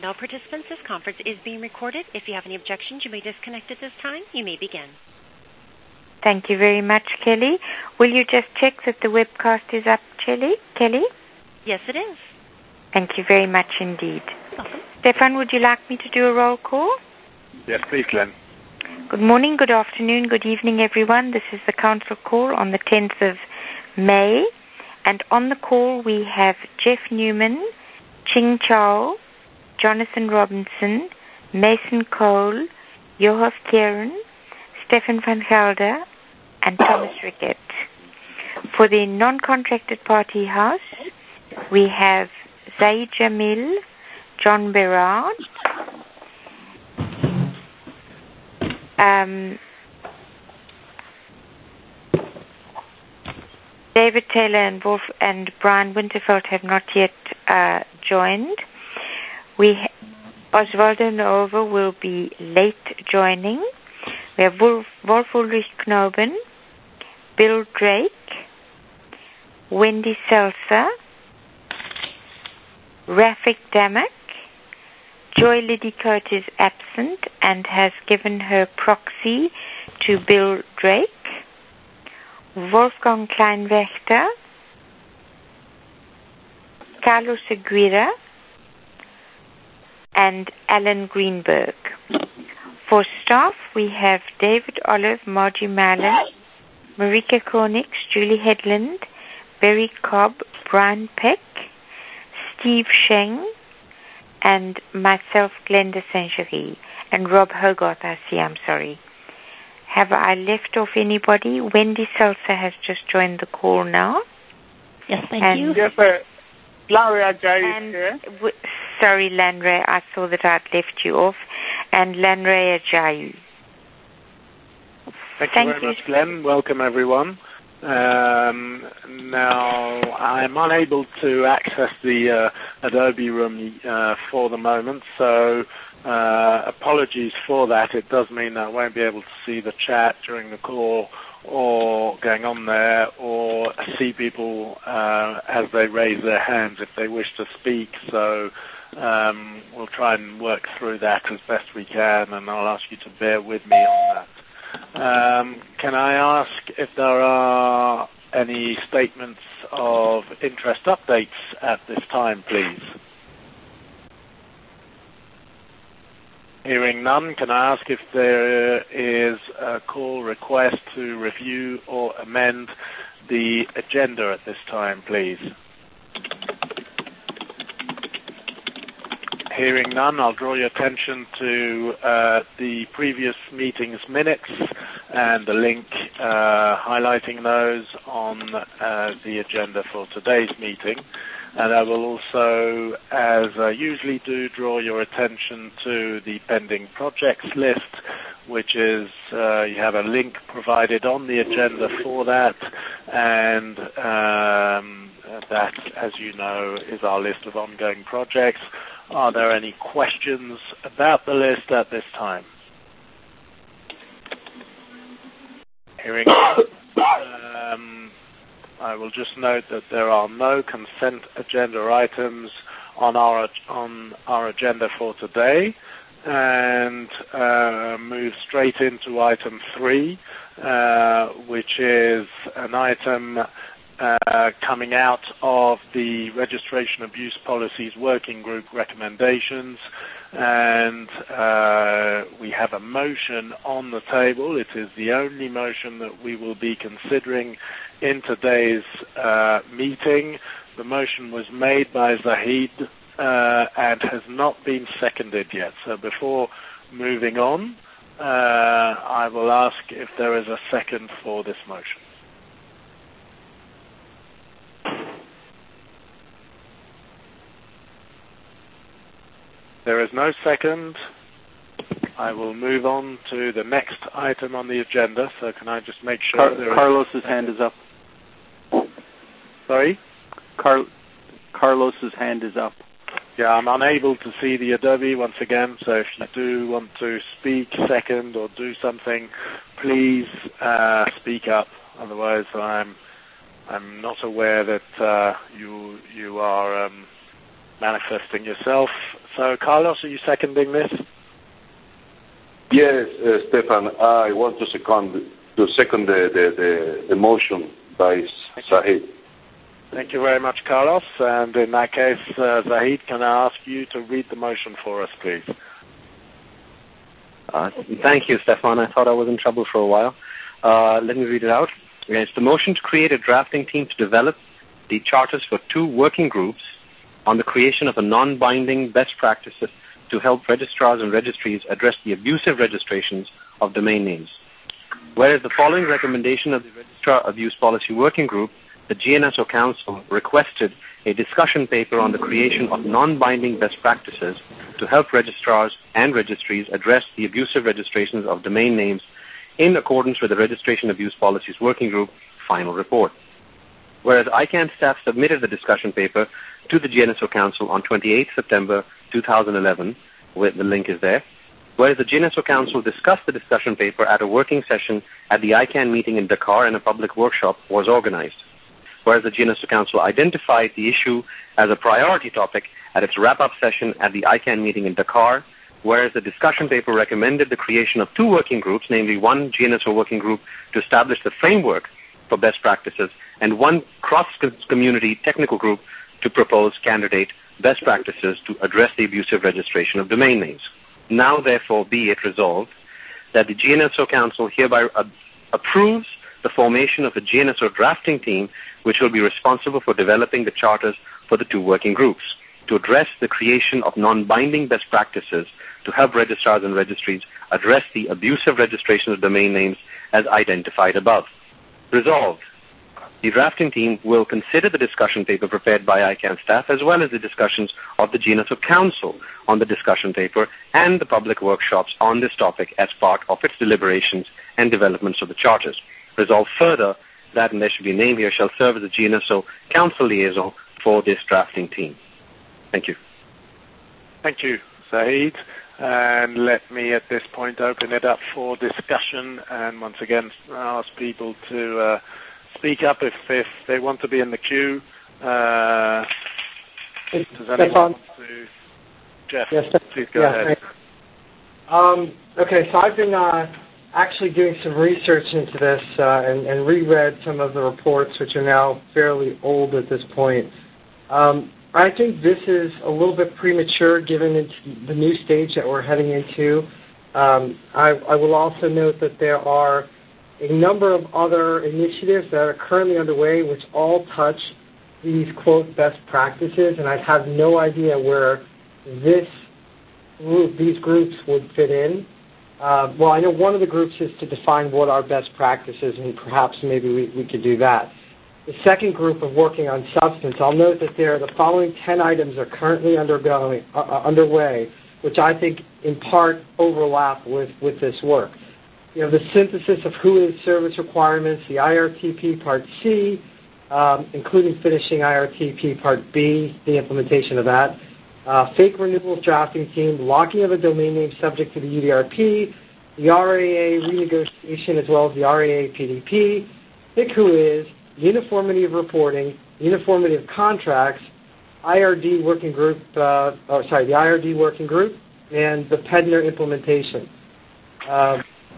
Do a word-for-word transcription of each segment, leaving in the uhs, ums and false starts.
All participants, this conference is being recorded. If you have any objections, you may disconnect at this time. You may begin. Thank you very much, Kelly. Will you just check that the webcast is up, Kelly? Kelly? Yes, it is. Thank you very much indeed. Welcome. Stefan, would you like me to do a roll call? Yes, please, Glenn. Good morning, good afternoon, good evening, everyone. This is the council call on the tenth of May. And on the call, we have Jeff Newman, Ching Chow, Jonathan Robinson, Mason Cole, Johannes Kieran, Stefan van Gelder, and Thomas Rickett. For the non-contracted party house, we have Zaid Jamil, John Berard, um, David Taylor and Wolf and Brian Winterfeld have not yet uh, joined. We Oswaldo Nova will be late joining. We have Wolf, Wolf Ulrich Knoben, Bill Drake, Wendy Seltzer, Rafik Damak. Joy Liddycoat is absent and has given her proxy to Bill Drake. Wolfgang Kleinwächter, Carlos Aguirre, and Alan Greenberg. For staff, we have David Olive, Margie Mallon, Marika Kornix, Julie Headland, Barry Cobb, Brian Peck, Steve Sheng, and myself, Glenda Saint-Cherie, and Rob Hogarth, I see, I'm sorry. Have I left off anybody? Wendy Seltzer has just joined the call now. Yes, thank and you. Yes, sir. Lanre Ajayi and is here. W- sorry, Lanre, I saw that I'd left you off. And Lanre Ajayi. Thank, Thank you very you. much, Glenn. Welcome, everyone. Um, now, I'm unable to access the uh, Adobe room uh, for the moment, so uh, apologies for that. It does mean that I won't be able to see the chat during the call or going on there, or see people uh, as they raise their hands if they wish to speak. So um, we'll try and work through that as best we can, and I'll ask you to bear with me on that. Um, can I ask if there are any statements of interest updates at this time, please? Hearing none, can I ask if there is a call request to review or amend the agenda at this time, please? Hearing none, I'll draw your attention to uh, the previous meeting's minutes and the link uh, highlighting those on uh, the agenda for today's meeting. And I will also, as I usually do, draw your attention to the pending projects list, which is, uh, you have a link provided on the agenda for that, and um, that, as you know, is our list of ongoing projects. Are there any questions about the list at this time? Hearing um, I will just note that there are no consent agenda items on our on our agenda for today, and uh, move straight into item three, uh, which is an item Uh, coming out of the Registration Abuse Policies Working Group recommendations, and uh, we have a motion on the table. It is the only motion that we will be considering in today's uh, meeting. The motion was made by Zahid uh, and has not been seconded yet. So before moving on, uh, I will ask if there is a second for this motion. There is no second. I will move on to the next item on the agenda. So can I just make sure Car- there Carlos's is... hand is up. Sorry? Car- Carlos's hand is up. Yeah, I'm unable to see the Adobe once again, so if you do want to speak second or do something, please uh, speak up. Otherwise, I'm I'm not aware that uh, you you are um, manifesting yourself. So, Carlos, are you seconding this? Yes, uh, Stefan, I want to second, to second the, the, the, the motion by Zahid. Thank you very much, Carlos. And in that case, uh, Zahid, can I ask you to read the motion for us, please? Uh, thank you, Stefan. I thought I was in trouble for a while. Uh, let me read it out. It's the motion to create a drafting team to develop the charters for two working groups on the creation of a non-binding best practices to help registrars and registries address the abusive registrations of domain names. Whereas the following recommendation of the Registrar Abuse Policy Working Group, the G N S O Council requested a discussion paper on the creation of non-binding best practices to help registrars and registries address the abusive registrations of domain names in accordance with the Registration Abuse Policies Working Group final report. Whereas I CANN staff submitted the discussion paper to the G N S O Council on twenty-eighth September two thousand eleven, where the link is there, whereas the G N S O Council discussed the discussion paper at a working session at the I CANN meeting in Dakar and a public workshop was organized. Whereas the G N S O Council identified the issue as a priority topic at its wrap-up session at the I CANN meeting in Dakar, whereas the discussion paper recommended the creation of two working groups, namely one G N S O working group to establish the framework for best practices and one cross-community technical group to propose candidate best practices to address the abusive registration of domain names. Now, therefore, be it resolved that the G N S O Council hereby uh, approves the formation of a G N S O drafting team which will be responsible for developing the charters for the two working groups to address the creation of non-binding best practices to help registrars and registries address the abusive registration of domain names as identified above. Resolved, the drafting team will consider the discussion paper prepared by I CANN staff as well as the discussions of the G N S O Council on the discussion paper and the public workshops on this topic as part of its deliberations and developments of the charters. Resolved further that, and there should be a name here, shall serve as the G N S O Council liaison for this drafting team. Thank you. Thank you, Zahid. And let me at this point open it up for discussion and once again ask people to uh, speak up if, if they want to be in the queue. Uh, does anyone want to? Jeff, yes, please go yeah, ahead. Um, okay, so I've been uh, actually doing some research into this uh, and, and reread some of the reports, which are now fairly old at this point. Um, I think this is a little bit premature given it's the new stage that we're heading into. Um, I, I will also note that there are a number of other initiatives that are currently underway which all touch these, quote, best practices, and I have no idea where this group, these groups would fit in. Uh, well, I know one of the groups is to define what our best practices, and perhaps maybe we, we could do that. The second group of working on substance, I'll note that there are the following ten items are currently undergoing, uh, underway, which I think in part overlap with, with this work. You know, the synthesis of who is service requirements, the I R T P Part C, um, including finishing I R T P Part B, the implementation of that, uh, fake renewals drafting team, locking of a domain name subject to the U D R P, the R A A renegotiation as well as the R A A P D P, pick who is, uniformity of reporting, uniformity of contracts, I R D working group, uh, or sorry, the I R D working group, and the P E D N R implementation. Uh,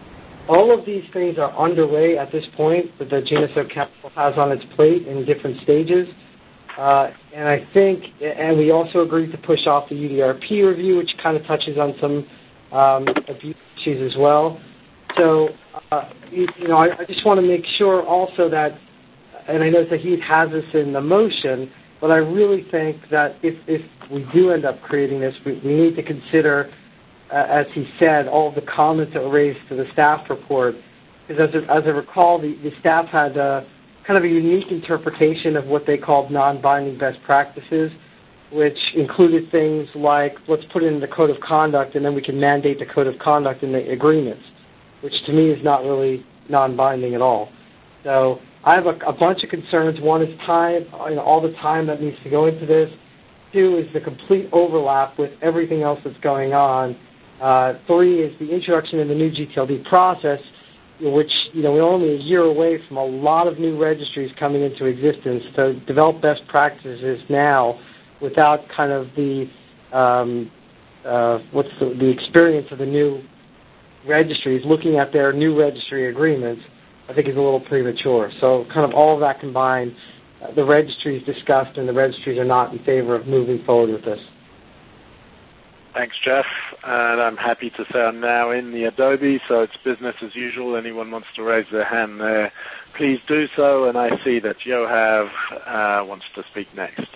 all of these things are underway at this point that the G N S O Council has on its plate in different stages. Uh, and I think, and we also agreed to push off the U D R P review, which kind of touches on some um, abuse issues as well. So, uh, you, you know, I, I just want to make sure also that, and I know Zahid has this in the motion, but I really think that if, if we do end up creating this, we, we need to consider, uh, as he said, all of the comments that were raised to the staff report. Because as, as I recall, the, the staff had uh, kind of a unique interpretation of what they called non-binding best practices, which included things like, let's put it in the code of conduct and then we can mandate the code of conduct in the agreements, which to me is not really non-binding at all. So I have a, a bunch of concerns. One is time, you know, all the time that needs to go into this. Two is the complete overlap with everything else that's going on. Uh, three is the introduction of the new G T L D process, which, you know, we're only a year away from a lot of new registries coming into existence. To develop best practices now without kind of the um, uh, what's the, the experience of the new registries, looking at their new registry agreements, I think is a little premature. So kind of all of that combined, uh, the registries discussed and the registries are not in favor of moving forward with this. Thanks, Jeff. And I'm happy to say I'm now in the Adobe, so it's business as usual. Anyone wants to raise their hand there, please do so. And I see that Yoav uh, wants to speak next.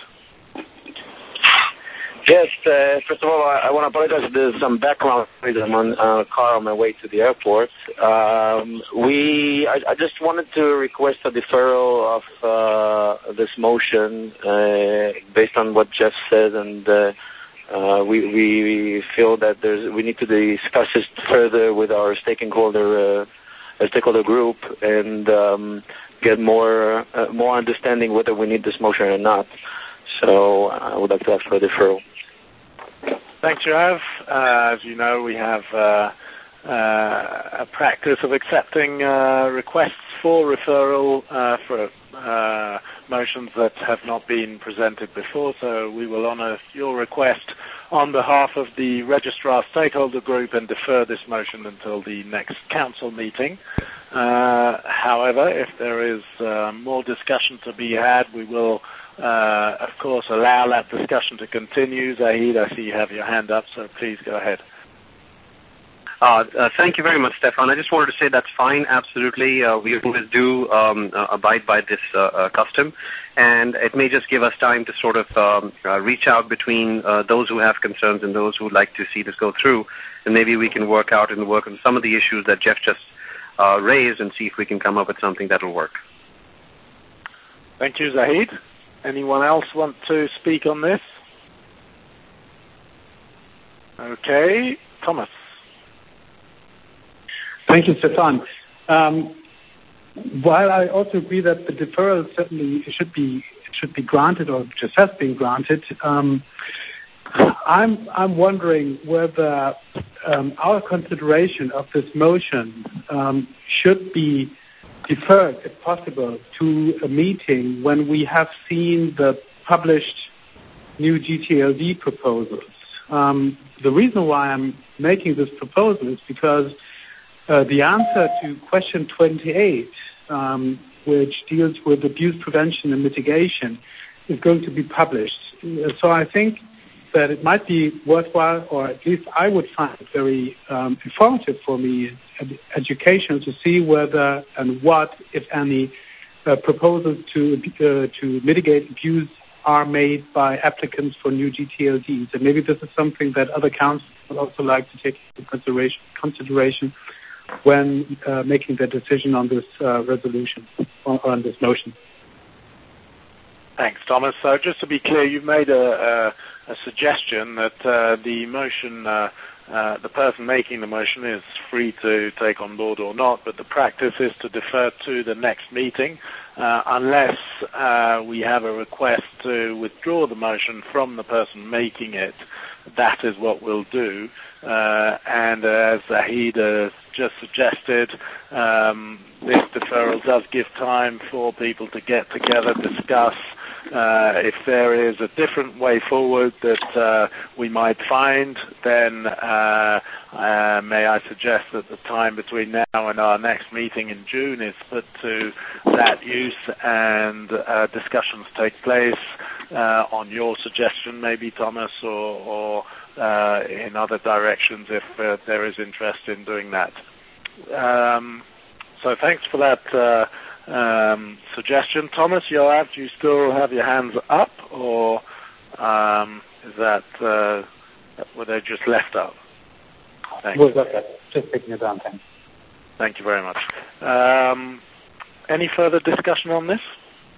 Yes, uh, first of all, I, I want to apologize. There's some background noise. I'm on a car on my way to the airport. Um, we, I, I just wanted to request a deferral of uh, this motion uh, based on what Jeff said, and uh, uh, we, we feel that there's, we need to discuss this further with our stakeholder, uh, stakeholder group, and um, get more uh, more understanding whether we need this motion or not. So I would like to ask for a deferral. Thanks, Yoav. Uh, as you know, we have uh, uh, a practice of accepting uh, requests for referral uh, for uh, motions that have not been presented before, so we will honour your request on behalf of the Registrar Stakeholder Group and defer this motion until the next council meeting. Uh, however, if there is uh, more discussion to be had, we will Uh, of course, allow that discussion to continue. Zahid, I see you have your hand up, so please go ahead. Uh, uh, thank you very much, Stefan. I just wanted to say that's fine, absolutely. Uh, we always do um, uh, abide by this uh, uh, custom, and it may just give us time to sort of um, uh, reach out between uh, those who have concerns and those who would like to see this go through, and maybe we can work out and work on some of the issues that Jeff just uh, raised and see if we can come up with something that will work. Thank you, Zahid. Anyone else want to speak on this? Okay, Thomas. Thank you, Stefan. Um, while I also agree that the deferral certainly should be should be granted or just has been granted, um, I'm I'm wondering whether um, our consideration of this motion um, should be deferred, if possible, to a meeting when we have seen the published new G T L D proposals. Um, the reason why I'm making this proposal is because uh, the answer to question twenty-eight, um, which deals with abuse prevention and mitigation, is going to be published. So I think that it might be worthwhile, or at least I would find it very um, informative for me, ed- educational, to see whether and what, if any, uh, proposals to uh, to mitigate abuse are made by applicants for new G T L Ds. And maybe this is something that other councils would also like to take into consideration, consideration when uh, making their decision on this uh, resolution, or on this motion. Thanks, Thomas. So just to be clear, you've made a, a, a suggestion that uh, the motion, uh, uh, the person making the motion is free to take on board or not, but the practice is to defer to the next meeting uh, unless uh, we have a request to withdraw the motion from the person making it. That is what we'll do. Uh, and uh, as Zahid uh, just suggested, um, this deferral does give time for people to get together, discuss. Uh, if there is a different way forward that uh, we might find, then uh, uh, may I suggest that the time between now and our next meeting in June is put to that use, and uh, discussions take place uh, on your suggestion, maybe, Thomas, or, or uh, in other directions if uh, there is interest in doing that. Um, so thanks for that uh, Um, suggestion. Thomas, Yoav, do you still have your hands up, or um, is that, uh, were they just left up? Thanks. Well, okay. Just picking it down, thanks. Thank you very much. Um, any further discussion on this?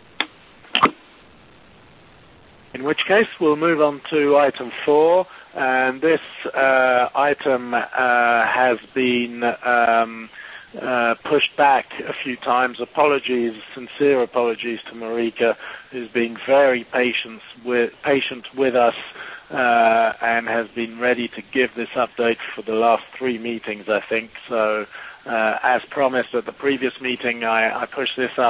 In which case, we'll move on to item four, and this uh, item uh, has been um, Uh, pushed back a few times. Apologies, sincere apologies to Marika, who's been very patient with, patient with us uh, and has been ready to give this update for the last three meetings, I think. So, uh, as promised at the previous meeting, I, I pushed this up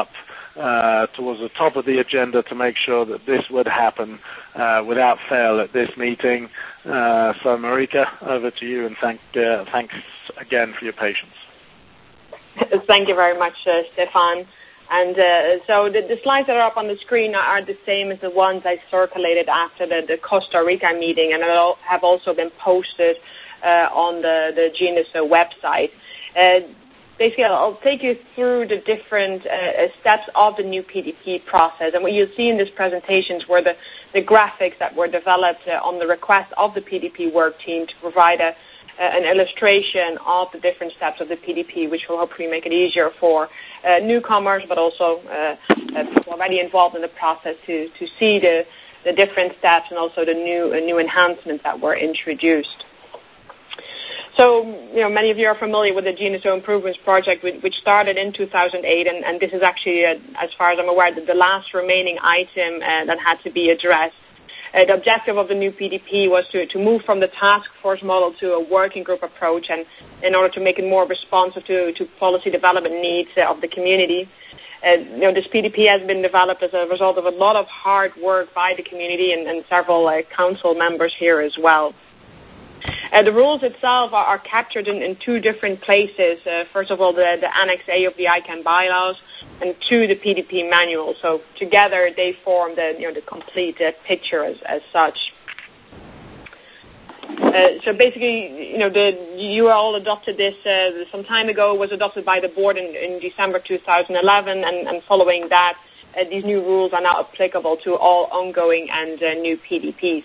uh, towards the top of the agenda to make sure that this would happen uh, without fail at this meeting. Uh, so, Marika, over to you, and thank, uh, thanks again for your patience. Thank you very much, uh, Stefan. And uh, so the, the slides that are up on the screen are, are the same as the ones I circulated after the, the Costa Rica meeting, and have also been posted uh, on the, the GENISO website. Uh, basically, I'll take you through the different uh, steps of the new P D P process. And what you'll see in this presentation were the, the graphics that were developed uh, on the request of the P D P work team to provide a Uh, an illustration of the different steps of the P D P, which will hopefully make it easier for uh, newcomers, but also uh, uh, people already involved in the process to, to see the, the different steps and also the new uh, new enhancements that were introduced. So, you know, many of you are familiar with the GENISO Improvements Project, which started in two thousand eight, and, and this is actually, uh, as far as I'm aware, the, the last remaining item uh, that had to be addressed. Uh, the objective of the new P D P was to, to move from the task force model to a working group approach, and in order to make it more responsive to, to policy development needs uh, of the community. Uh, you know, this P D P has been developed as a result of a lot of hard work by the community and, and several uh, council members here as well. Uh, the rules itself are, are captured in, in two different places. Uh, first of all, the, the Annex A of the I CANN bylaws, and two, the P D P manual. So together they form the, you know, the complete uh, picture as, as such. Uh, so basically, you know, the you all adopted this uh, some time ago. It was adopted by the board in, in December two thousand eleven, and, and following that, uh, these new rules are now applicable to all ongoing and uh, new P D Ps.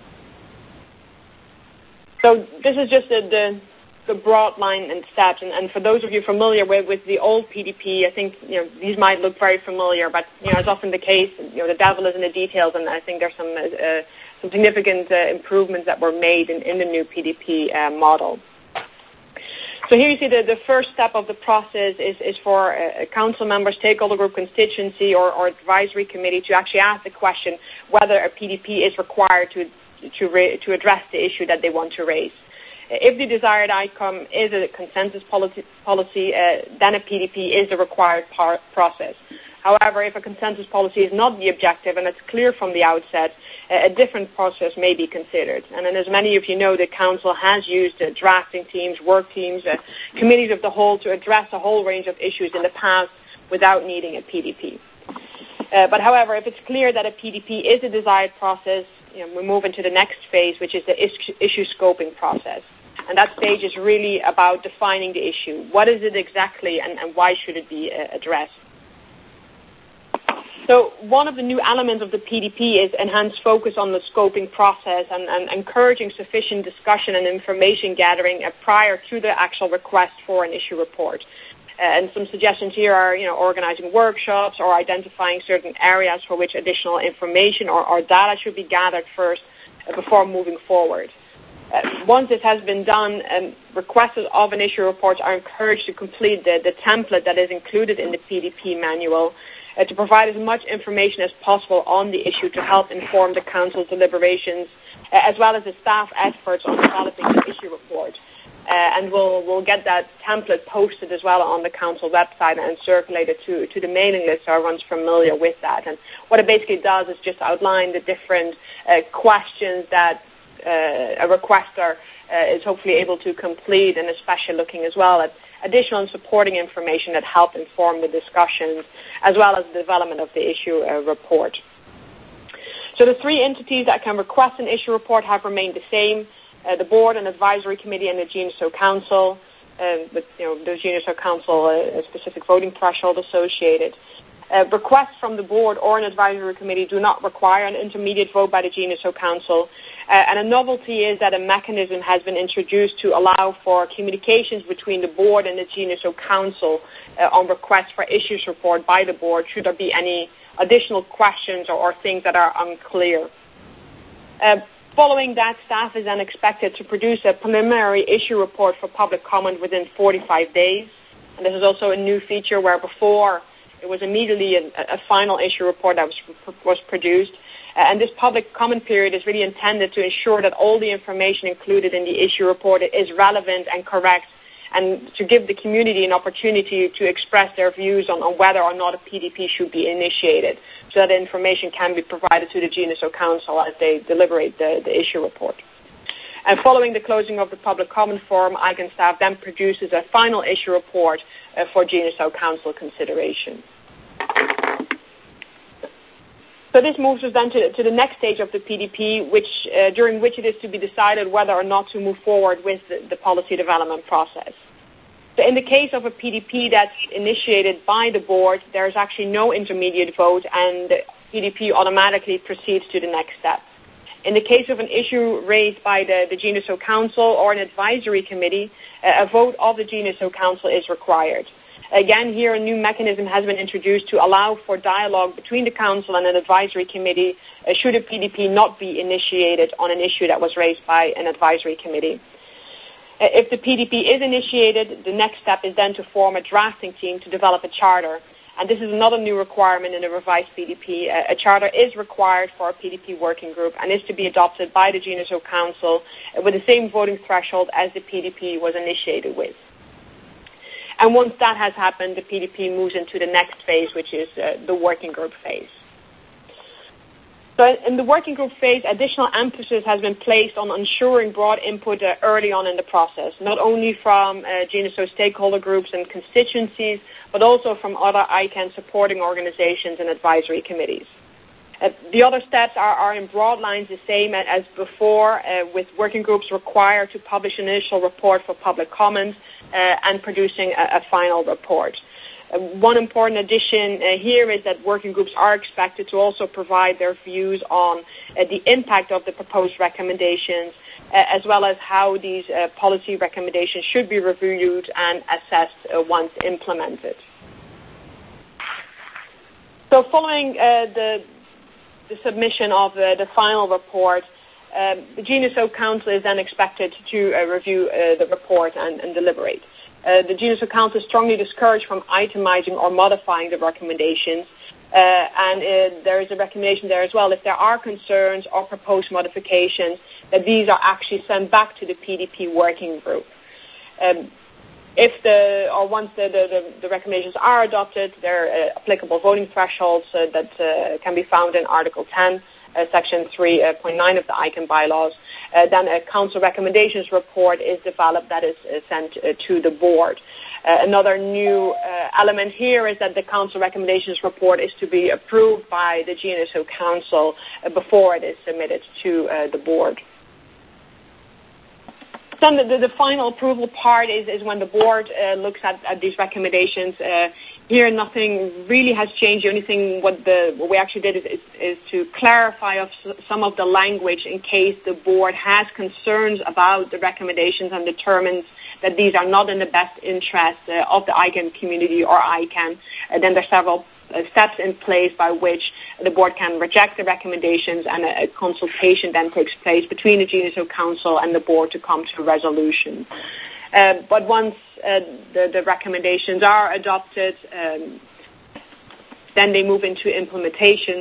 So this is just the, the, the broad line and steps, and, and for those of you familiar with, with the old P D P, I think, you know, these might look very familiar, but, you know, as often the case, you know, the devil is in the details, and I think there's some uh, some significant uh, improvements that were made in, in the new P D P uh, model. So here you see the, the first step of the process is, is for a, a council member, stakeholder group, constituency, or, or advisory committee to actually ask the question whether a P D P is required to to, ra- to address the issue that they want to raise. If the desired outcome is a consensus policy, policy uh, then a P D P is the required par- process. However, if a consensus policy is not the objective and it's clear from the outset, uh, a different process may be considered. And then, as many of you know, the Council has used uh, drafting teams, work teams, uh, committees of the whole to address a whole range of issues in the past without needing a P D P. Uh, but however, if it's clear that a P D P is a desired process, you know, we move into the next phase, which is the is- issue scoping process. And that stage is really about defining the issue. What is it exactly, and, and why should it be uh, addressed? So one of the new elements of the P D P is enhanced focus on the scoping process and, and encouraging sufficient discussion and information gathering uh, prior to the actual request for an issue report. Uh, and some suggestions here are, you know, organizing workshops or identifying certain areas for which additional information or, or data should be gathered first uh, before moving forward. Uh, once this has been done, um, requesters of an issue report are encouraged to complete the, the template that is included in the P D P manual uh, to provide as much information as possible on the issue to help inform the Council's deliberations, uh, as well as the staff efforts on developing the issue report. Uh, and we'll we'll get that template posted as well on the Council website and circulated to, to the mailing list so everyone's familiar with that. And what it basically does is just outline the different uh, questions that Uh, a requester uh, is hopefully able to complete, and especially looking as well at additional and supporting information that help inform the discussions, as well as the development of the issue uh, report. So the three entities that can request an issue report have remained the same: uh, the board, an advisory committee, and the GENISO Council. Uh, with you know, the GENISO Council, uh, a specific voting threshold associated. Uh, requests from the board or an advisory committee do not require an intermediate vote by the GENISO Council. Uh, and a novelty is that a mechanism has been introduced to allow for communications between the board and the GENISO Council uh, on requests for issues report by the board, should there be any additional questions or, or things that are unclear. Uh, following that, staff is then expected to produce a preliminary issue report for public comment within forty-five days. And this is also a new feature where before it was immediately a, a final issue report that was, was produced. Uh, and this public comment period is really intended to ensure that all the information included in the issue report is relevant and correct and to give the community an opportunity to express their views on, on whether or not a P D P should be initiated, so that information can be provided to the G N S O Council as they deliberate the, the issue report. And following the closing of the public comment forum, I C A N staff then produces a final issue report uh, for G N S O Council consideration. So this moves us then to, to the next stage of the P D P, which, uh, during which it is to be decided whether or not to move forward with the, the policy development process. So in the case of a P D P that's initiated by the board, there is actually no intermediate vote, and the P D P automatically proceeds to the next step. In the case of an issue raised by the, the G N S O Council or an advisory committee, uh, a vote of the G N S O Council is required. Again, here a new mechanism has been introduced to allow for dialogue between the Council and an advisory committee uh, should a P D P not be initiated on an issue that was raised by an advisory committee. Uh, if the P D P is initiated, the next step is then to form a drafting team to develop a charter. And this is another new requirement in the revised P D P. Uh, a charter is required for a P D P working group and is to be adopted by the G N S O Council uh, with the same voting threshold as the P D P was initiated with. And once that has happened, the P D P moves into the next phase, which is uh, the working group phase. So in the working group phase, additional emphasis has been placed on ensuring broad input uh, early on in the process, not only from uh, G N S O stakeholder groups and constituencies, but also from other I C A N supporting organizations and advisory committees. Uh, the other steps are, are in broad lines the same as before, uh, with working groups required to publish an initial report for public comment uh, and producing a, a final report. Uh, one important addition uh, here is that working groups are expected to also provide their views on uh, the impact of the proposed recommendations, uh, as well as how these uh, policy recommendations should be reviewed and assessed uh, once implemented. So following uh, the the submission of uh, the final report, um, the G N S O Council is then expected to uh, review uh, the report and, and deliberate. Uh, the G N S O Council is strongly discouraged from itemizing or modifying the recommendations, uh, and uh, there is a recommendation there as well. If there are concerns or proposed modifications, that these are actually sent back to the P D P working group. Um, If the, or once the, the, the recommendations are adopted, there are uh, applicable voting thresholds uh, that uh, can be found in Article ten, uh, Section three point nine of the I C A N bylaws. Uh, then a Council recommendations report is developed that is uh, sent uh, to the board. Uh, another new uh, element here is that the Council recommendations report is to be approved by the G N S O Council uh, before it is submitted to uh, the board. Then the, the, the final approval part is, is when the board uh, looks at, at these recommendations. Uh, here, nothing really has changed. The only thing what, the, what we actually did is, is, is to clarify of some of the language in case the board has concerns about the recommendations and determines that these are not in the best interest uh, of the I C A N community or I C A N. Uh, then there are several Uh, steps in place by which the board can reject the recommendations, and a, a consultation then takes place between the G N S O Council and the board to come to a resolution. Uh, but once uh, the, the recommendations are adopted, um, then they move into implementation.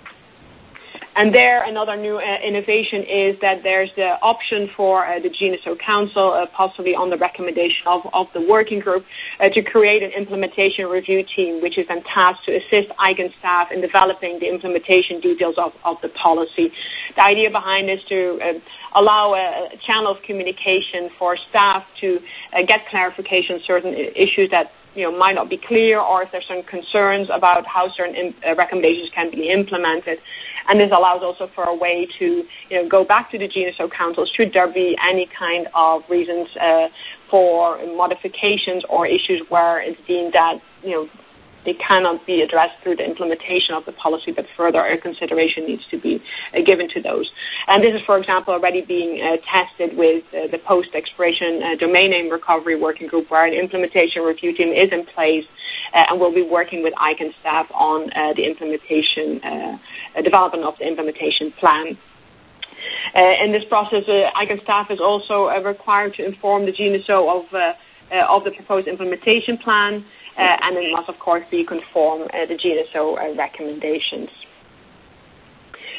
And there, another new uh, innovation is that there's the option for uh, the G N S O Council, uh, possibly on the recommendation of, of the working group, uh, to create an implementation review team, which is then tasked to assist I C A N staff in developing the implementation details of, of the policy. The idea behind this is to uh, allow a channel of communication for staff to uh, get clarification on certain issues that you know, might not be clear, or if there's some concerns about how certain in, uh, recommendations can be implemented. And this allows also for a way to you know, go back to the G N S O Council should there be any kind of reasons uh, for modifications or issues where it's deemed that you know, they cannot be addressed through the implementation of the policy, but further consideration needs to be uh, given to those. And this is, for example, already being uh, tested with uh, the post-expiration uh, domain name recovery working group, where an implementation review team is in place uh, and will be working with I C A N staff on uh, the implementation, uh, uh, development of the implementation plan. Uh, in this process, uh, I C A N staff is also uh, required to inform the G N S O of, uh, uh, of the proposed implementation plan, Uh, and it must, of course, be conform uh, the G N S O uh, recommendations.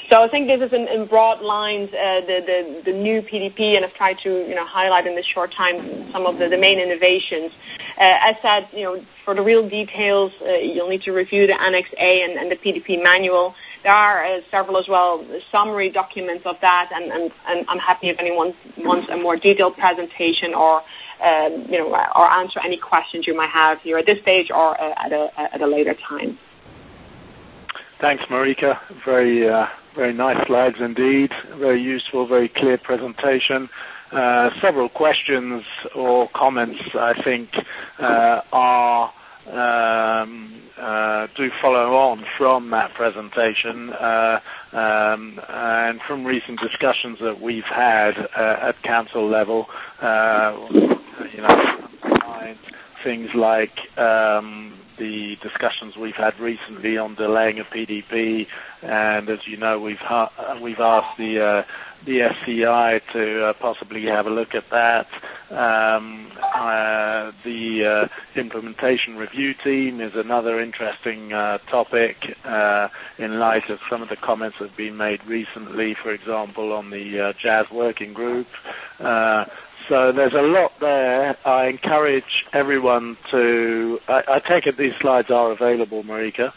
So I think this is in, in broad lines uh, the, the the new P D P, and I've tried to you know highlight in this short time some of the, the main innovations. Uh, as said, you know for the real details, uh, you'll need to review the Annex A and, and the P D P manual. There are uh, several as well summary documents of that, and, and, and I'm happy if anyone wants a more detailed presentation or um, you know or answer any questions you might have here at this stage or uh, at a at a later time. Thanks, Marika. Very, uh, very nice slides indeed. Very useful, very clear presentation. Uh, several questions or comments, I think, uh, are um, uh, do follow on from that presentation uh, um, and from recent discussions that we've had uh, at council level. Uh, you know, things like um, the discussions we've had recently on delaying a P D P, and as you know, we've ha- we've asked the uh, the S C I to uh, possibly have a look at that. Um, uh, the uh, implementation review team is another interesting uh, topic uh, in light of some of the comments that have been made recently, for example, on the uh, Jazz Working Group. Uh, So there's a lot there. I encourage everyone to... I, I take it these slides are available, Marika?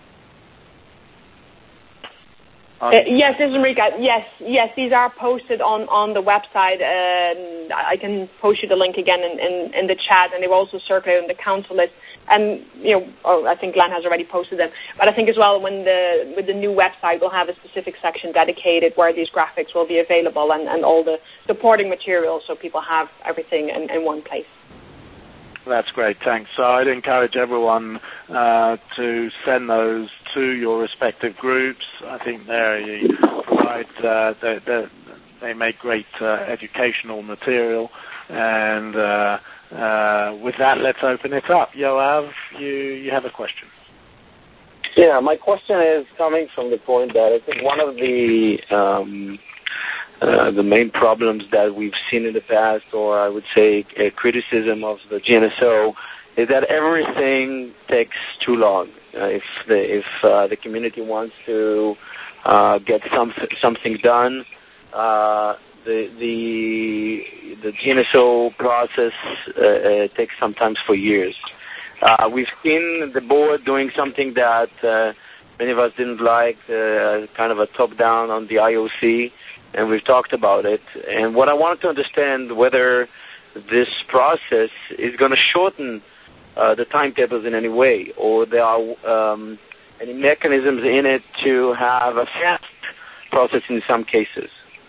Uh, yes, this is Marika. Yes, yes, these are posted on, on the website. Uh, I can post you the link again in, in, in the chat, and they will also circulate on the council list. And, you know, oh, I think Glenn has already posted them. But I think as well, when the with the new website, we'll have a specific section dedicated where these graphics will be available and, and all the supporting materials so people have everything in, in one place. That's great, thanks. So I'd encourage everyone uh, to send those to your respective groups. I think they provide, uh, they, they, they make great uh, educational material. And uh, uh, with that, let's open it up. Yoav, you, you have a question. Yeah, my question is coming from the point that I think one of the um, uh, the main problems that we've seen in the past, or I would say a criticism of the G N S O, is that everything takes too long. Uh, if the if uh, the community wants to uh, get some something done, uh, the the the G N S O process uh, uh, takes sometimes for years. Uh, we've seen the board doing something that uh, many of us didn't like, uh, kind of a top-down on the I O C, and we've talked about it. And what I wanted to understand whether this process is going to shorten uh, the timetables in any way, or there are um, any mechanisms in it to have a fast process in some cases.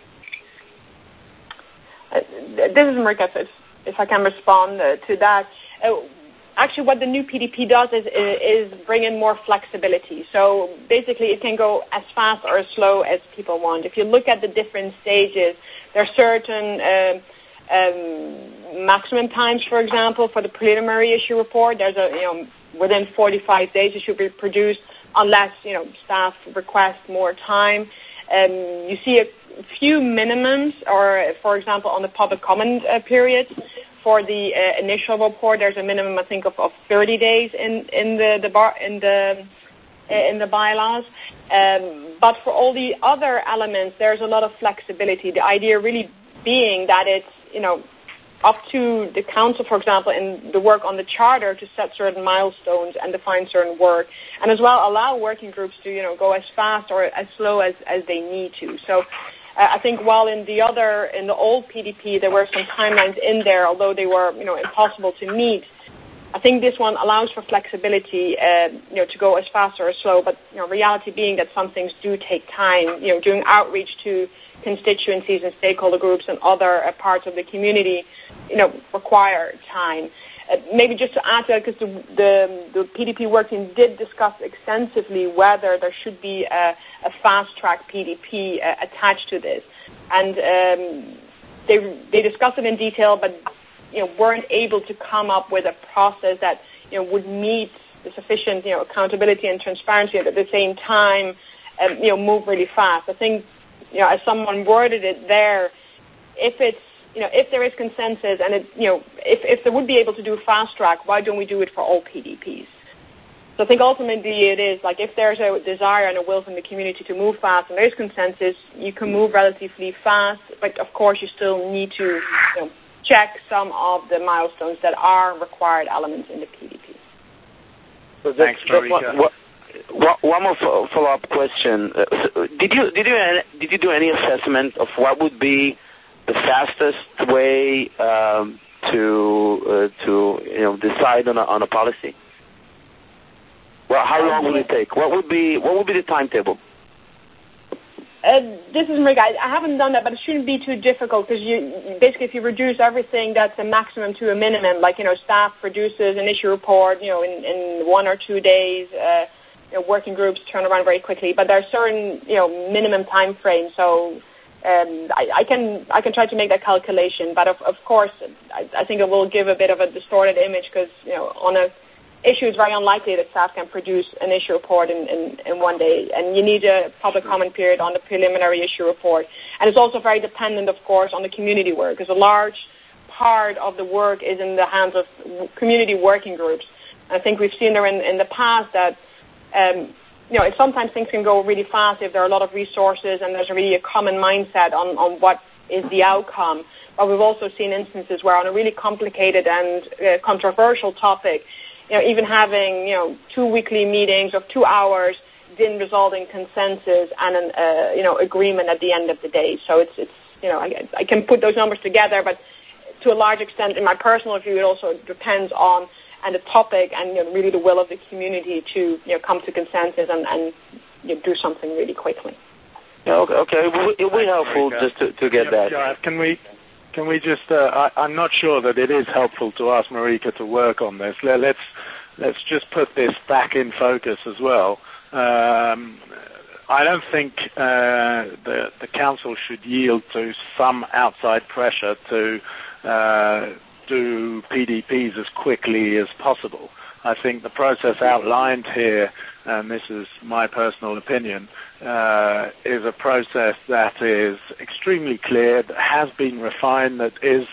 Uh, this is Marika, if, if I can respond uh, to that. Uh, Actually, what the new P D P does is, is bring in more flexibility. So basically, it can go as fast or as slow as people want. If you look at the different stages, there are certain uh, um, maximum times, for example, for the preliminary issue report. There's a, you know, within forty-five days it should be produced unless, you know, staff request more time. Um, you see a few minimums, or, for example, on the public comment uh, period. For the uh, initial report, there's a minimum, I think, of, of thirty days in in the, the bar in the uh, in the bylaws. Um, but for all the other elements, there's a lot of flexibility. The idea really being that it's you know up to the council, for example, in the work on the charter to set certain milestones and define certain work, and as well allow working groups to you know go as fast or as slow as as they need to. So. Uh, I think while in the other, in the old P D P, there were some timelines in there, although they were, you know, impossible to meet. I think this one allows for flexibility, uh, you know, to go as fast or as slow. But, you know, reality being that some things do take time. You know, doing outreach to constituencies and stakeholder groups and other uh, parts of the community, you know, require time. Uh, maybe just to add to that, because the, the, the P D P work team did discuss extensively whether there should be a, a fast-track P D P uh, attached to this. And um, they they discussed it in detail, but you know weren't able to come up with a process that you know would meet the sufficient you know accountability and transparency, and at the same time um, you know move really fast. I think you know as someone worded it there, if it's You know, if there is consensus and, it, you know, if, if they would be able to do fast track, why don't we do it for all P D Ps? So I think ultimately it is, like, if there's a desire and a will from the community to move fast and there's consensus, you can move relatively fast, but of course you still need to, you know, check some of the milestones that are required elements in the P D P. So just, Thanks, just one, one, one more follow-up question. Uh, so did you did you did you do any assessment of what would be the fastest way um, to uh, to you know decide on a, on a policy? Well, how long will it take? What would be what would be the timetable? Uh, this is Marika. I, I haven't done that, but it shouldn't be too difficult because you basically, if you reduce everything that's a maximum to a minimum, like, you know, staff produces an issue report, you know, in, in one or two days. Uh, you know, working groups turn around very quickly, but there are certain, you know, minimum time frames. So um, I, I can I can try to make that calculation, but of, of course, I, I think it will give a bit of a distorted image because, you know, on a issue, it's very unlikely that staff can produce an issue report in, in, in one day, and you need a public comment period on the preliminary issue report. And it's also very dependent, of course, on the community work, because a large part of the work is in the hands of community working groups. And I think we've seen there in, in the past that, um, you know, sometimes things can go really fast if there are a lot of resources and there's really a common mindset on, on what is the outcome. But we've also seen instances where on a really complicated and uh, controversial topic, you know, even having, you know, two weekly meetings of two hours didn't result in consensus and an, uh, you know, agreement at the end of the day. So it's, it's you know, I, I can put those numbers together, but to a large extent, in my personal view, it also depends on and the topic and, you know, really the will of the community to, you know, come to consensus and, and you know, do something really quickly. Yeah, okay, okay. It will be helpful just to, to get yeah, that. Yeah, can we? Can we just? Uh, I, I'm not sure that it is helpful to ask Marika to work on this. Let, let's let's just put this back in focus as well. Um, I don't think uh, the the council should yield to some outside pressure to uh, do P D Ps as quickly as possible. I think the process outlined here, and this is my personal opinion, uh, is a process that is extremely clear, that has been refined, that is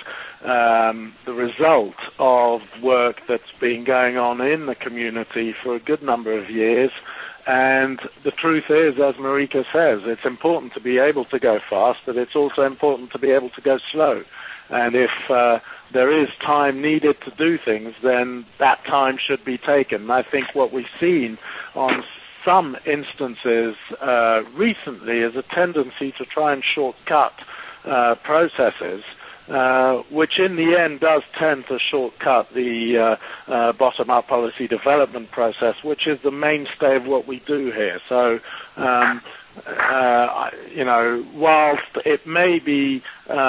um, the result of work that's been going on in the community for a good number of years. And the truth is, as Marika says, it's important to be able to go fast, but it's also important to be able to go slow. And if uh, there is time needed to do things, then that time should be taken. And I think what we've seen on some instances uh, recently is a tendency to try and shortcut uh, processes, uh, which in the end does tend to shortcut the uh, uh, bottom-up policy development process, which is the mainstay of what we do here. So, um, uh, you know, whilst it may be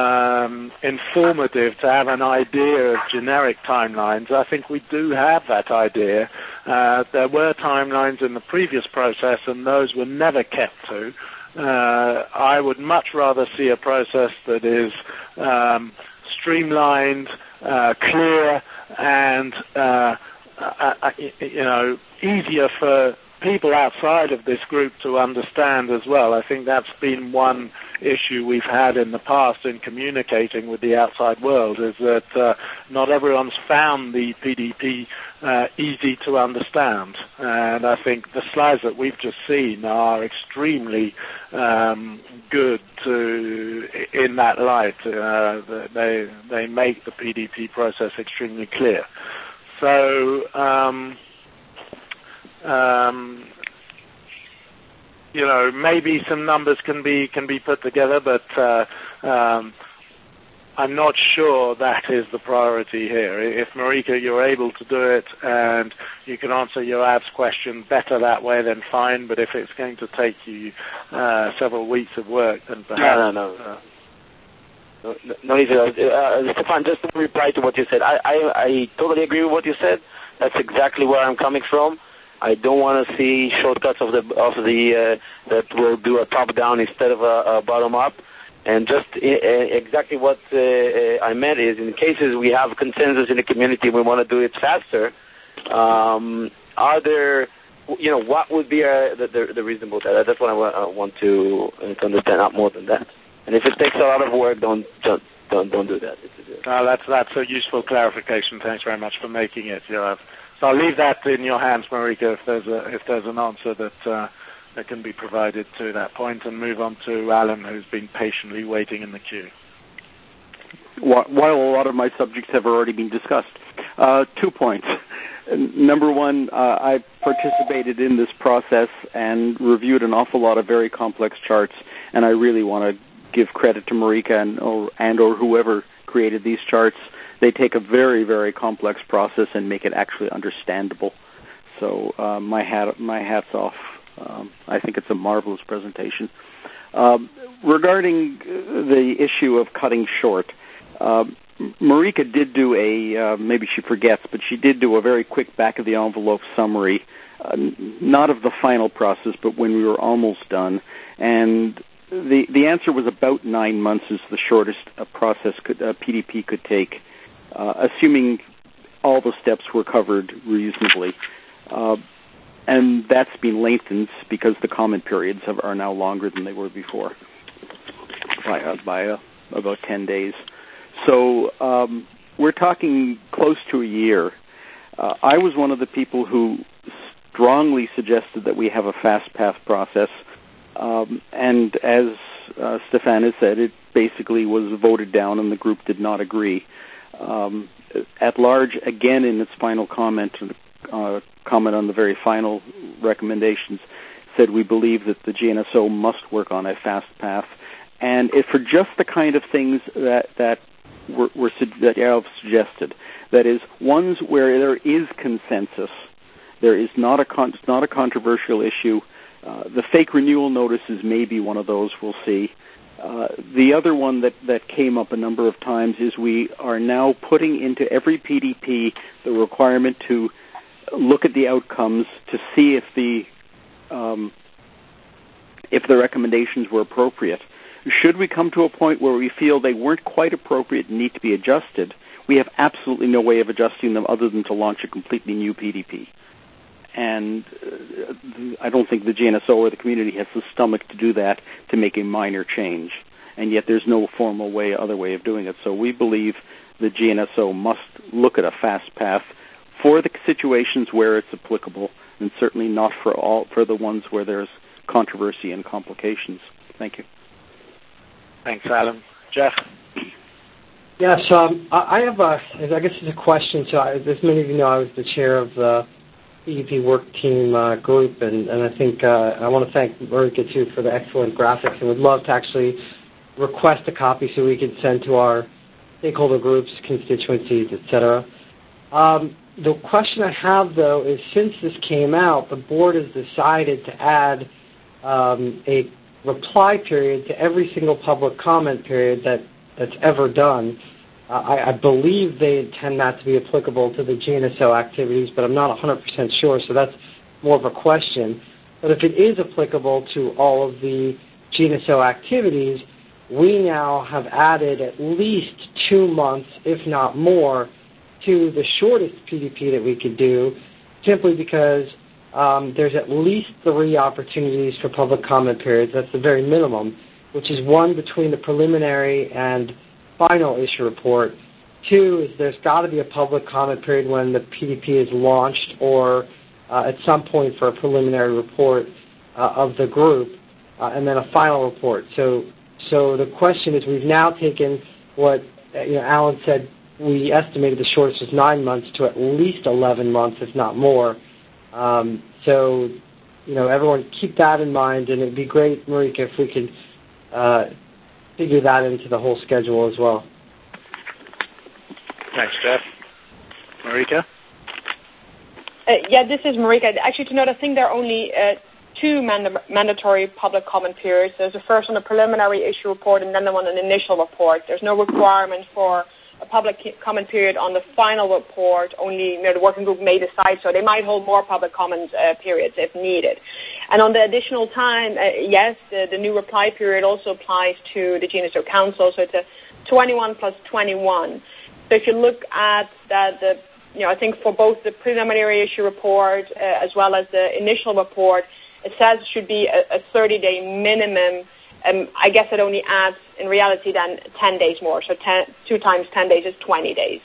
um, informative to have an idea of generic timelines, I think we do have that idea. Uh, there were timelines in the previous process, and those were never kept to. Uh, I would much rather see a process that is um, streamlined, uh, clear, and uh, uh, uh, you know, easier for people outside of this group to understand as well. I think that's been one issue we've had in the past in communicating with the outside world, is that uh, not everyone's found the P D P uh, easy to understand. And I think the slides that we've just seen are extremely um, good to, in that light. Uh, they, they make the P D P process extremely clear. So, um, Um, you know, maybe some numbers can be can be put together, but uh, um, I'm not sure that is the priority here. If Marika, you're able to do it and you can answer your ab's question better that way, then fine. But if it's going to take you uh, several weeks of work, then perhaps no, no, no. Uh, No, no, no need to, uh, Stefan, just to reply to what you said. I, I, I totally agree with what you said. That's exactly where I'm coming from. I don't want to see shortcuts of the of the uh, that will do a top down instead of a, a bottom up. And just uh, exactly what uh, I meant is, in cases we have consensus in the community, we want to do it faster. Um, are there, you know, what would be a, the, the, the reasonable? That that's what I want, I want to, uh, to understand, not more than that. And if it takes a lot of work, don't don't don't, don't do that. Uh, that's that's a useful clarification. Thanks very much for making it, Yoav. So I'll leave that in your hands, Marika, if there's a, if there's an answer that uh, that can be provided to that point, and move on to Alan, who's been patiently waiting in the queue. While a lot of my subjects have already been discussed, uh, two points. Number one, uh, I participated in this process and reviewed an awful lot of very complex charts, and I really want to give credit to Marika and or, and or whoever created these charts. They take a very, very complex process and make it actually understandable. So uh, my hat, my hat's off. Um, I think it's a marvelous presentation. Um, regarding the issue of cutting short, uh, Marika did do a, uh, maybe she forgets, but she did do a very quick back-of-the-envelope summary, uh, not of the final process, but when we were almost done. And the the answer was about nine months is the shortest a process could, a P D P could take, uh, assuming all the steps were covered reasonably. Uh, and that's been lengthened because the comment periods have, are now longer than they were before by, uh, by uh, about ten days. So um, we're talking close to a year. Uh, I was one of the people who strongly suggested that we have a fast path process. Um, and as uh, Stefan has said, it basically was voted down and the group did not agree. Um, at large, again, in its final comment, uh, comment on the very final recommendations, said we believe that the G N S O must work on a fast path. And if for just the kind of things that, that were, were that Alf suggested, that is, ones where there is consensus, there is not a con- it's not a controversial issue. Uh, the fake renewal notices may be one of those, we'll see. Uh, the other one that, that came up a number of times is we are now putting into every P D P the requirement to look at the outcomes to see if the um, if the recommendations were appropriate. Should we come to a point where we feel they weren't quite appropriate and need to be adjusted, we have absolutely no way of adjusting them other than to launch a completely new P D P. And uh, I don't think the G N S O or the community has the stomach to do that, to make a minor change. And yet there's no formal way, other way of doing it. So we believe the G N S O must look at a fast path for the situations where it's applicable, and certainly not for all for the ones where there's controversy and complications. Thank you. Thanks, Alan. Jeff? Yes, um, I have a, I guess it's a question. So I, as many of you know, I was the chair of the P D P work team uh, group, and, and I think uh, I want to thank Marika, too, for the excellent graphics, and would love to actually request a copy so we could send to our stakeholder groups, constituencies, et cetera. Um, the question I have, though, is since this came out, the board has decided to add um, a reply period to every single public comment period that, that's ever done. Uh, I, I believe they intend that to be applicable to the G N S O activities, but I'm not one hundred percent sure, so that's more of a question. But if it is applicable to all of the G N S O activities, we now have added at least two months, if not more, to the shortest P D P that we could do, simply because um, there's at least three opportunities for public comment periods. That's the very minimum, which is one between the preliminary and final issue report. Two is there's got to be a public comment period when the P D P is launched or uh, at some point for a preliminary report uh, of the group, uh, and then a final report. So, so the question is, we've now taken what uh, you know, Alan said. We estimated the shortest was nine months to at least eleven months, if not more. Um, so, you know, everyone keep that in mind, and it'd be great, Marika, if we could uh, figure that into the whole schedule as well. Thanks, Jeff. Marika? Uh, yeah, this is Marika. Actually, to note, I think there are only uh, two manda- mandatory public comment periods. There's the first on the preliminary issue report and then the one on the initial report. There's no requirement for a public comment period on the final report. Only, you know, the working group may decide so. They might hold more public comment uh, periods if needed. And on the additional time, uh, yes, the, the new reply period also applies to the G N S O Council, so it's a twenty-one plus twenty-one. So if you look at that, the, you know, I think for both the preliminary issue report uh, as well as the initial report, it says it should be a, a thirty-day minimum. Um, I guess it only adds, in reality, then ten days more. So ten, two times ten days is twenty days.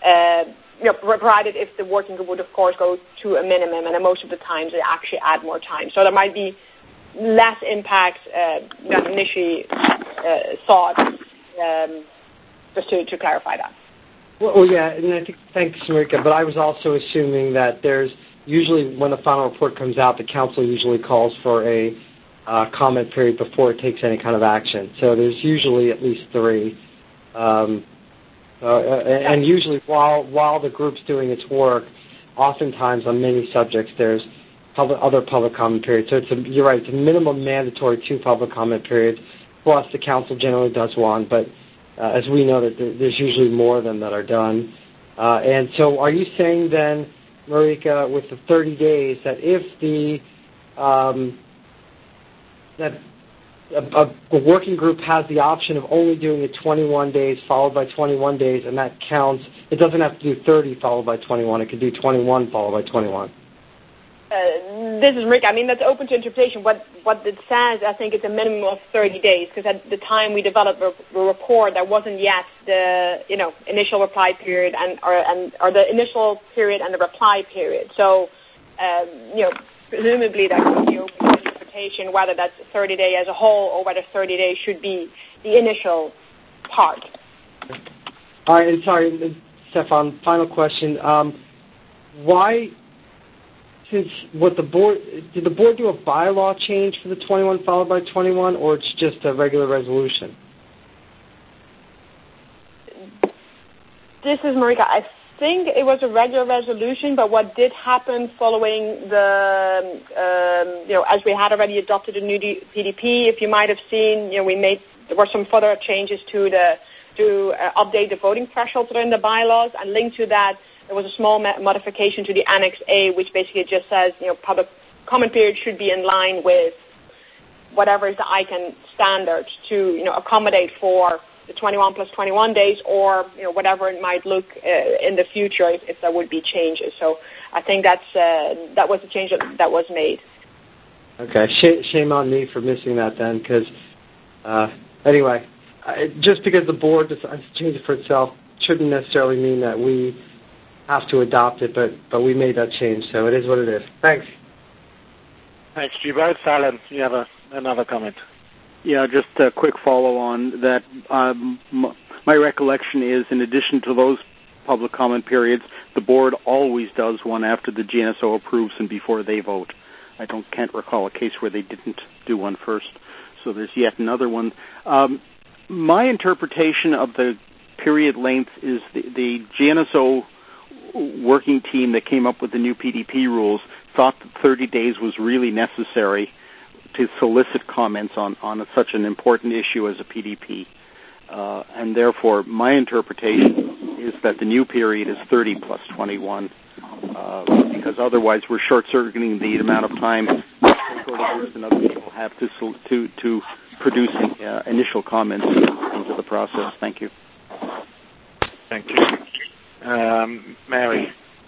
uh, you know, provided if the working group would, of course, go to a minimum, and most of the times they actually add more time. So there might be less impact uh, than initially uh, thought, um, just to, to clarify that. Well, well, yeah, and I think, thanks, Marika, but I was also assuming that there's usually when the final report comes out, the council usually calls for a uh, comment period before it takes any kind of action. So there's usually at least three. Um, uh, and usually while while the group's doing its work, oftentimes on many subjects there's public, other public comment periods. So it's a, you're right, it's a minimum mandatory two public comment periods, plus the council generally does one, but uh, as we know that there, there's usually more of them that are done. Uh, and so are you saying then, Marika, with the thirty days, that if the um, that a, a working group has the option of only doing it twenty-one days followed by twenty-one days, and that counts, it doesn't have to do thirty followed by twenty-one, it could do twenty-one followed by twenty-one. Uh, this is Rick. I mean, that's open to interpretation. What what it says, I think, it's a minimum of thirty days, because at the time we developed the, the report, there wasn't yet the you know initial reply period and or and or the initial period and the reply period. So, um, you know, presumably that could be open to interpretation, whether that's thirty day as a whole or whether thirty days should be the initial part. All right. Sorry, Stefan. Final question. Um, why? Since what the board, did the board do a bylaw change for the twenty-one followed by twenty-one, or it's just a regular resolution? This is Marika. I think it was a regular resolution, but what did happen following the, um, you know, as we had already adopted a new P D P, if you might have seen, you know, we made, there were some further changes to the, to uh, update the voting thresholds that are in the bylaws, and linked to that, there was a small modification to the Annex A, which basically just says, you know, public comment period should be in line with whatever is the I C A N standard to, you know, accommodate for the twenty-one plus twenty-one days, or, you know, whatever it might look uh, in the future if, if there would be changes. So I think that's uh, that was the change that, that was made. Okay, Sh- shame on me for missing that then, because uh, anyway, I, just because the board decides to change it for itself shouldn't necessarily mean that we have to adopt it, but but we made that change, so it is what it is. Thanks. Thanks to you both. Alan, you have a, another comment. Yeah, just a quick follow-on that um, m- my recollection is, in addition to those public comment periods, the board always does one after the G N S O approves and before they vote. I don't can't recall a case where they didn't do one first, so there's yet another one. Um, my interpretation of the period length is the, the G N S O working team that came up with the new P D P rules thought that thirty days was really necessary to solicit comments on, on such an important issue as a P D P. Uh, and therefore, my interpretation is that the new period is thirty plus twenty-one, uh, because otherwise we're short-circuiting the amount of time stakeholder groups and other people have to to, to produce uh, initial comments into the process. Thank you. Thank you. Um, Mary.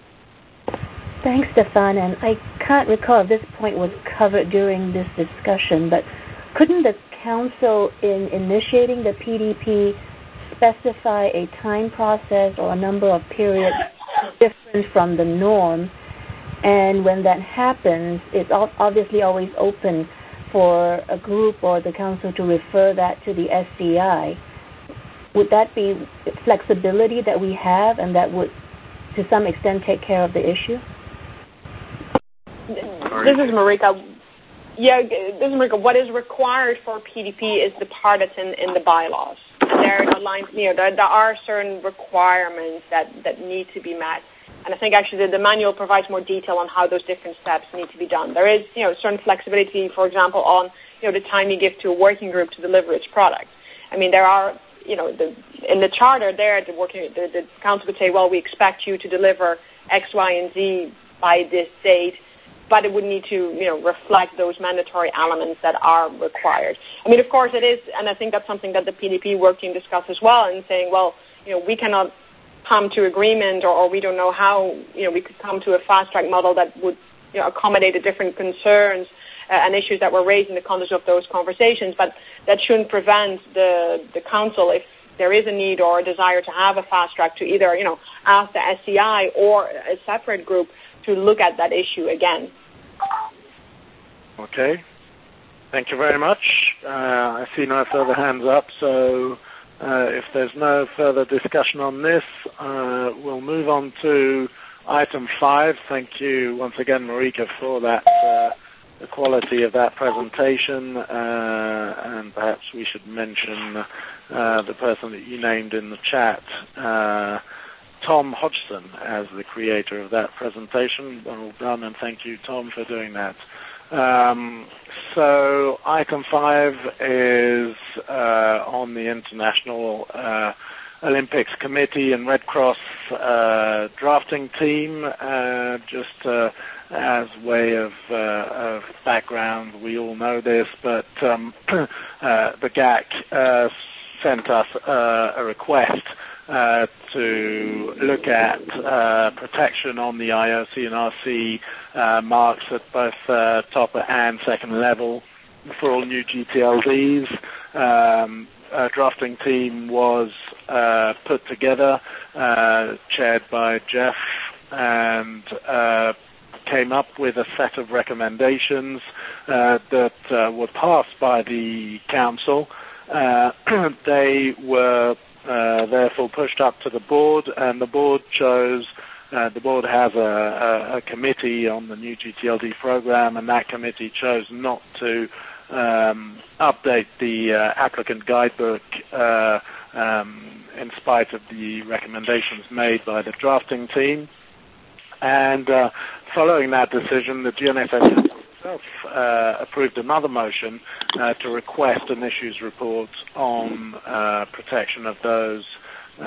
Thanks, Stefan. And I can't recall if this point was covered during this discussion, but couldn't the council, in initiating the P D P, specify a time process or a number of periods different from the norm? And when that happens, it's obviously always open for a group or the council to refer that to the S C I. Would that be flexibility that we have and that would, to some extent, take care of the issue? This is Marika. Yeah, this is Marika. What is required for P D P is the part that's in, in the bylaws. And there are lines, you know, there, there are certain requirements that, that need to be met. And I think actually the, the manual provides more detail on how those different steps need to be done. There is, you know, certain flexibility, for example, on, you know, the time you give to a working group to deliver its product. I mean, there are, you know, the, in the charter there, the working, the, the council would say, well, we expect you to deliver X, Y, and Z by this date, but it would need to, you know, reflect those mandatory elements that are required. I mean, of course it is, and I think that's something that the P D P work team discussed as well, and saying, well, you know, we cannot come to agreement, or, or we don't know how, you know, we could come to a fast-track model that would, you know, accommodate the different concerns uh, and issues that were raised in the context of those conversations, but that shouldn't prevent the, the council, if there is a need or a desire to have a fast track, to either, you know, ask the S C I or a separate group to look at that issue again. Okay. Thank you very much. Uh, I see no further hands up, so uh, if there's no further discussion on this, uh, we'll move on to item five. Thank you once again, Marika, for that, uh, the quality of that presentation, uh, and perhaps we should mention uh, the person that you named in the chat, uh, Tom Hodgson, as the creator of that presentation. Well done, and thank you, Tom, for doing that. Um, so item five is uh, on the International uh, Olympics Committee and Red Cross uh, drafting team. Uh, just uh, as way of, uh, of background, we all know this, but um, uh, the G A C uh, sent us uh, a request Uh, to look at uh, protection on the I O C and R C uh, marks at both uh, top and second level for all new G T L Ds. Um, a drafting team was uh, put together, uh, chaired by Jeff, and uh, came up with a set of recommendations uh, that uh, were passed by the Council. Uh, they were Uh, therefore pushed up to the board, and the board chose, uh, the board has a, a, a committee on the new G T L D program, and that committee chose not to um, update the uh, applicant guidebook uh, um, in spite of the recommendations made by the drafting team. And uh, following that decision, the G N S S itself uh, approved another motion uh, to request an issues report on uh, protection of those, uh,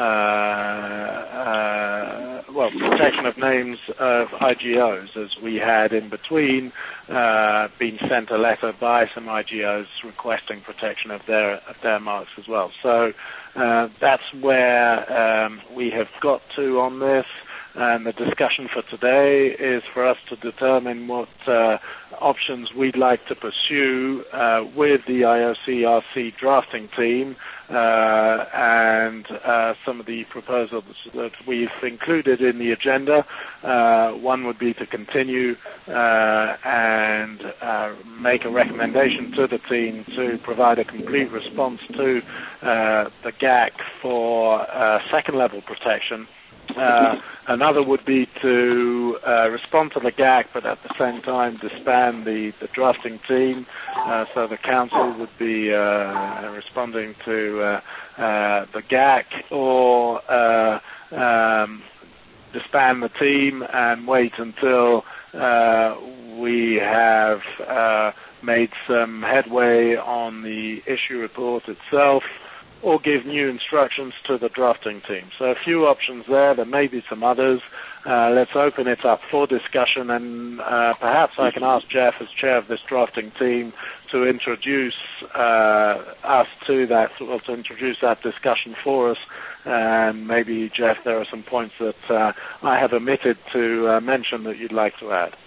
uh, well, protection of names of I G Os, as we had in between uh, been sent a letter by some I G Os requesting protection of their of their marks as well. So uh, that's where um, we have got to on this. And the discussion for today is for us to determine what uh, options we'd like to pursue uh, with the I O C R C drafting team uh, and uh, some of the proposals that we've included in the agenda. Uh, one would be to continue uh, and uh, make a recommendation to the team to provide a complete response to uh, the G A C for uh, second-level protection. Uh, another would be to uh, respond to the G A C, but at the same time disband the, the drafting team. Uh, so the council would be uh, responding to uh, uh, the G A C, or uh, um, disband the team and wait until uh, we have uh, made some headway on the issue report itself, or give new instructions to the drafting team. So a few options there. There may be some others. Uh, let's open it up for discussion, and uh, perhaps I can ask Jeff, as chair of this drafting team, to introduce uh, us to that, well, to introduce that discussion for us. And maybe, Jeff, there are some points that uh, I have omitted to uh, mention that you'd like to add.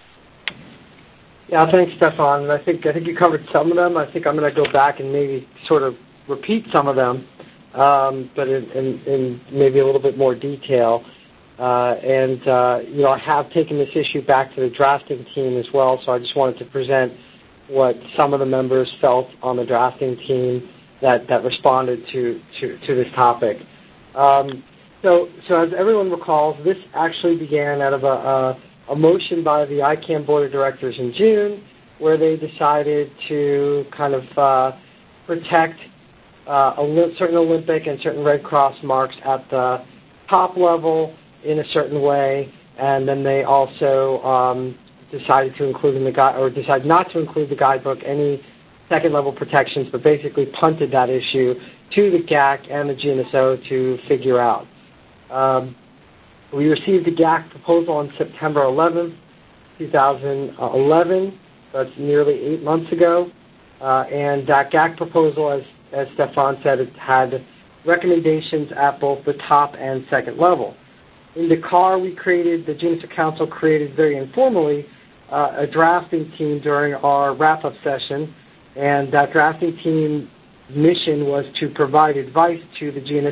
Yeah, thanks, Stefan. I think I think you covered some of them. I think I'm going to go back and maybe sort of repeat some of them, um, but in, in, in maybe a little bit more detail. Uh, and, uh, you know, I have taken this issue back to the drafting team as well, so I just wanted to present what some of the members felt on the drafting team that, that responded to, to, to this topic. Um, so, so as everyone recalls, this actually began out of a, a, a motion by the I CAM Board of Directors in June, where they decided to kind of uh, protect Uh, certain Olympic and certain Red Cross marks at the top level in a certain way, and then they also um, decided to include in the guide, or decided not to include the guidebook any second level protections, but basically punted that issue to the G A C and the G N S O to figure out. Um, we received the G A C proposal on September eleventh, two thousand eleven. That's nearly eight months ago, uh, and that G A C proposal, as As Stefan said, it had recommendations at both the top and second level. In the C A R, we created, the G N S O Council created very informally uh, a drafting team during our wrap-up session, and that drafting team mission was to provide advice to the G N S O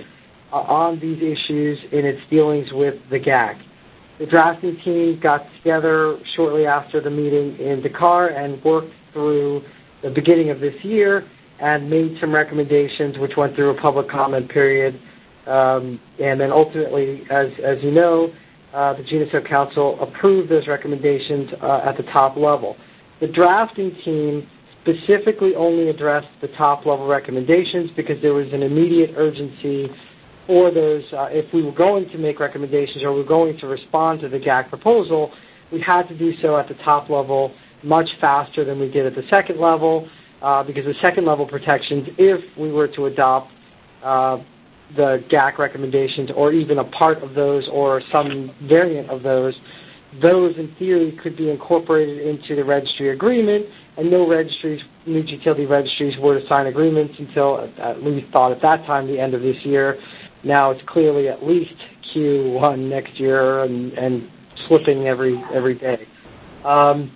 uh, on these issues in its dealings with the G A C. The drafting team got together shortly after the meeting in Dakar and worked through the beginning of this year and made some recommendations which went through a public comment period. Um, and then ultimately, as, as you know, uh, the G N S O Council approved those recommendations uh, at the top level. The drafting team specifically only addressed the top-level recommendations because there was an immediate urgency for those. Uh, if we were going to make recommendations or we were going to respond to the G A C proposal, we had to do so at the top level much faster than we did at the second level uh, because the second-level protections, if we were to adopt uh, the G A C recommendations or even a part of those or some variant of those, those in theory could be incorporated into the registry agreement, and no registries, new utility registries were to sign agreements until, at least thought at that time, the end of this year. Now it's clearly at least Q one next year and, and slipping every every day. Um,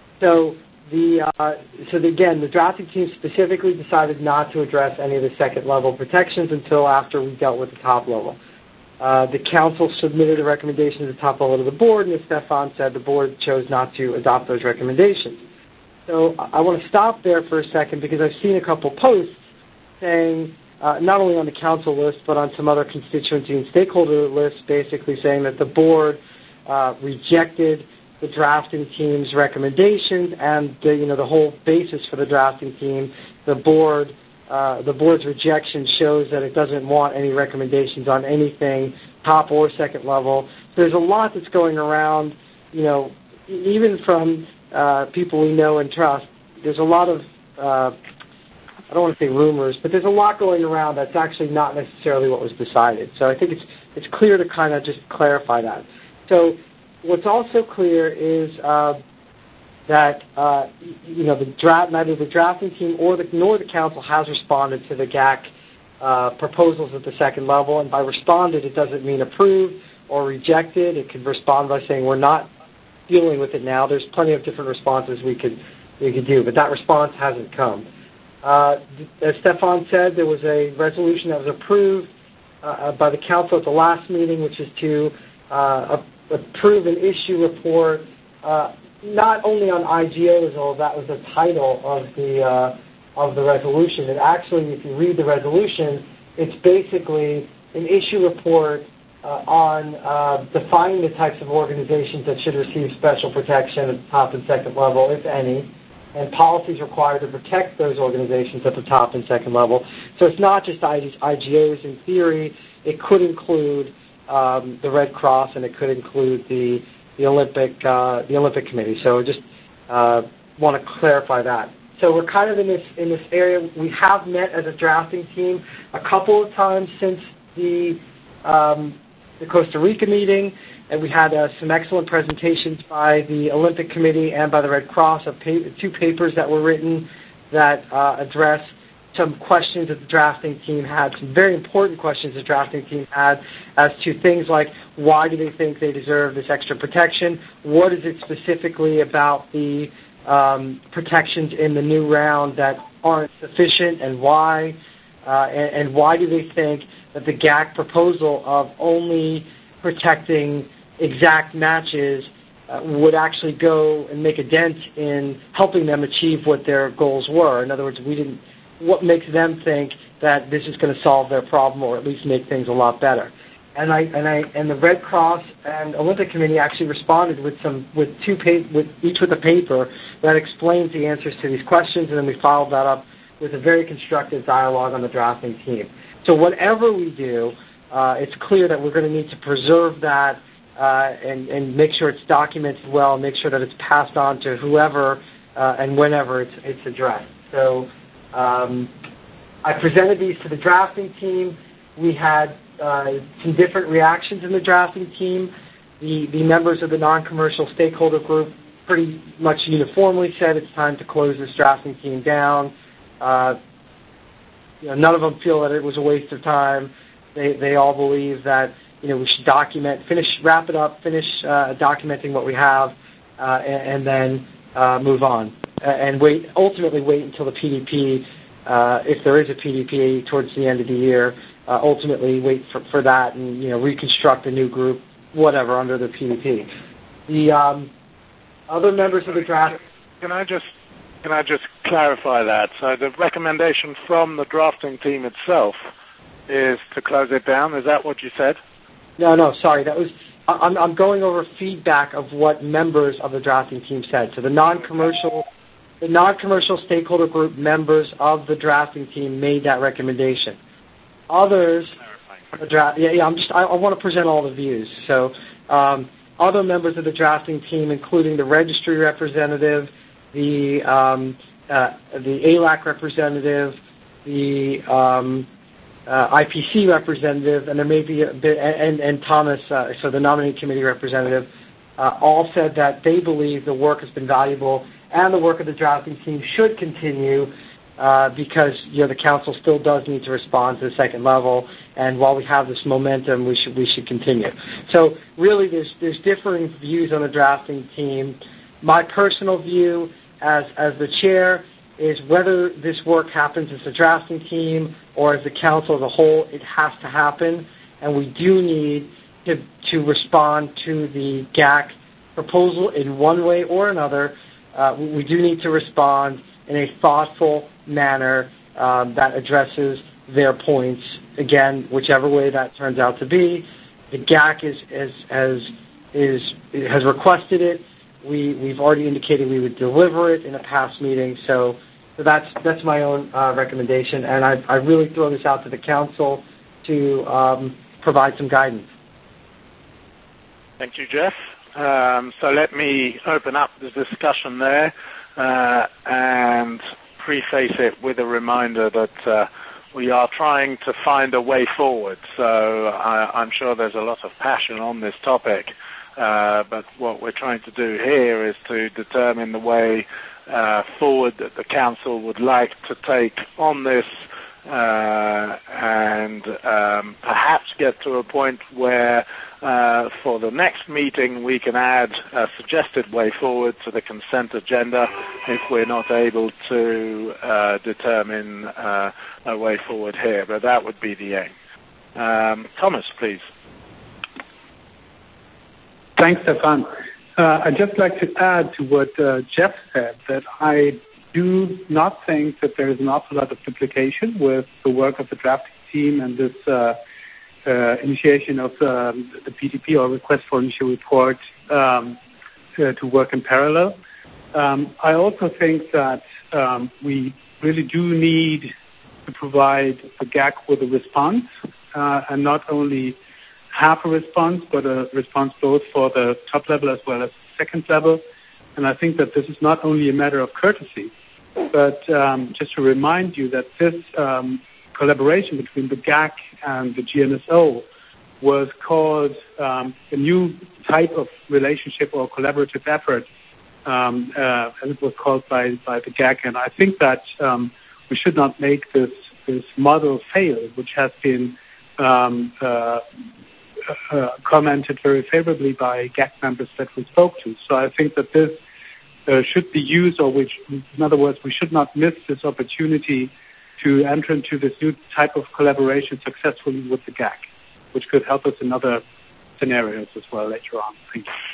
so the uh, so the, again, the drafting team specifically decided not to address any of the second level protections until after we dealt with the top level. Uh, the council submitted a recommendation to the top level to the board, and as Stefan said, the board chose not to adopt those recommendations. So I want to stop there for a second because I've seen a couple posts saying, uh, not only on the council list, but on some other constituency and stakeholder lists, basically saying that the board uh, rejected the drafting team's recommendations and the, you know, the whole basis for the drafting team. The board, uh, the board's rejection shows that it doesn't want any recommendations on anything, top or second level. So there's a lot that's going around, you know, even from Uh, people we know and trust. There's a lot of, uh, I don't want to say rumors, but there's a lot going around that's actually not necessarily what was decided. So I think it's it's clear to kind of just clarify that. So what's also clear is uh, that uh, you know the draft, neither the drafting team or the nor the council has responded to the G A C uh, proposals at the second level. And by responded, it doesn't mean approved or rejected. It could respond by saying we're not dealing with it now. There's plenty of different responses we could we could do, but that response hasn't come. Uh, as Stefan said, there was a resolution that was approved uh, by the council at the last meeting, which is to uh, approve an issue report, uh, not only on I G Os, although that was the title of the uh, of the resolution. And actually, if you read the resolution, it's basically an issue report Uh, on uh, defining the types of organizations that should receive special protection at the top and second level, if any, and policies required to protect those organizations at the top and second level. So it's not just I G Os. In theory, it could include um, the Red Cross and it could include the the Olympic uh, the Olympic Committee. So just uh, want to clarify that. So we're kind of in this in this area. We have met as a drafting team a couple of times since the um, the Costa Rica meeting, and we had uh, some excellent presentations by the Olympic Committee and by the Red Cross of pa- two papers that were written that uh, address some questions that the drafting team had, some very important questions the drafting team had as to things like why do they think they deserve this extra protection, what is it specifically about the um, protections in the new round that aren't sufficient and why, uh, and, and why do they think that the G A C proposal of only protecting exact matches uh, would actually go and make a dent in helping them achieve what their goals were. In other words, we didn't. What makes them think that this is going to solve their problem or at least make things a lot better? And I and I and the Red Cross and Olympic Committee actually responded with some with two pa- with each with a paper that explains the answers to these questions, and then we followed that up with a very constructive dialogue on the drafting team. So whatever we do, uh, it's clear that we're going to need to preserve that uh, and, and make sure it's documented well, make sure that it's passed on to whoever uh, and whenever it's, it's addressed. So um, I presented these to the drafting team. We had uh, some different reactions in the drafting team. The, the members of the non-commercial stakeholder group pretty much uniformly said it's time to close this drafting team down. Uh, You know, none of them feel that it was a waste of time. They they all believe that you know we should document, finish, wrap it up, finish uh, documenting what we have, uh, and, and then uh, move on, uh, and wait. Ultimately, wait until the P D P, uh, if there is a P D P, towards the end of the year, uh, ultimately wait for, for that and you know reconstruct a new group, whatever, under the P D P. The um, other members of the draft. Can I just can I just clarify that? So the recommendation from the drafting team itself is to close it down. Is that what you said? No, no, sorry. That was I'm, I'm going over feedback of what members of the drafting team said. So the non-commercial, the non-commercial stakeholder group members of the drafting team made that recommendation. Others, the draft, yeah, yeah. I'm just I, I want to present all the views. So um, other members of the drafting team, including the registry representative, the um, uh, the A L A C representative, the um, Uh, I P C representative, and there may be a bit, and, and Thomas, uh, so the nominating committee representative, uh, all said that they believe the work has been valuable and the work of the drafting team should continue uh, because you know the council still does need to respond to the second level, and while we have this momentum, we should we should continue. So really, there's there's differing views on the drafting team. My personal view as as the chair is whether this work happens as a drafting team or as the council as a whole, it has to happen, and we do need to, to respond to the G A C proposal in one way or another. Uh, we do need to respond in a thoughtful manner um, that addresses their points, again, whichever way that turns out to be. The G A C is, is, is, is, has requested it. We, we've already indicated we would deliver it in a past meeting, so, so that's that's my own uh, recommendation, and I, I really throw this out to the council to um, provide some guidance. Thank you, Jeff. Um, so let me open up the discussion there uh, and preface it with a reminder that uh, we are trying to find a way forward. So I, I'm sure there's a lot of passion on this topic. Uh, but what we're trying to do here is to determine the way uh, forward that the council would like to take on this uh, and um, perhaps get to a point where uh, for the next meeting we can add a suggested way forward to the consent agenda if we're not able to uh, determine uh, a way forward here. But that would be the aim. Um, Thomas, please. Thanks, Stefan. Uh, I'd just like to add to what uh, Jeff said, that I do not think that there is an awful lot of duplication with the work of the drafting team and this uh, uh, initiation of um, the P D P or request for initial report um, to, to work in parallel. Um, I also think that um, we really do need to provide the G A C with a response uh, and not only half a response, but a response both for the top level as well as the second level. And I think that this is not only a matter of courtesy, but um, just to remind you that this um, collaboration between the G A C and the G N S O was called um, a new type of relationship or collaborative effort, um, uh, as it was called by, by the G A C. And I think that um, we should not make this, this model fail, which has been um, uh, Uh, commented very favorably by G A C members that we spoke to. So I think that this uh, should be used, or which, in other words, we should not miss this opportunity to enter into this new type of collaboration successfully with the G A C, which could help us in other scenarios as well later on. Thank you.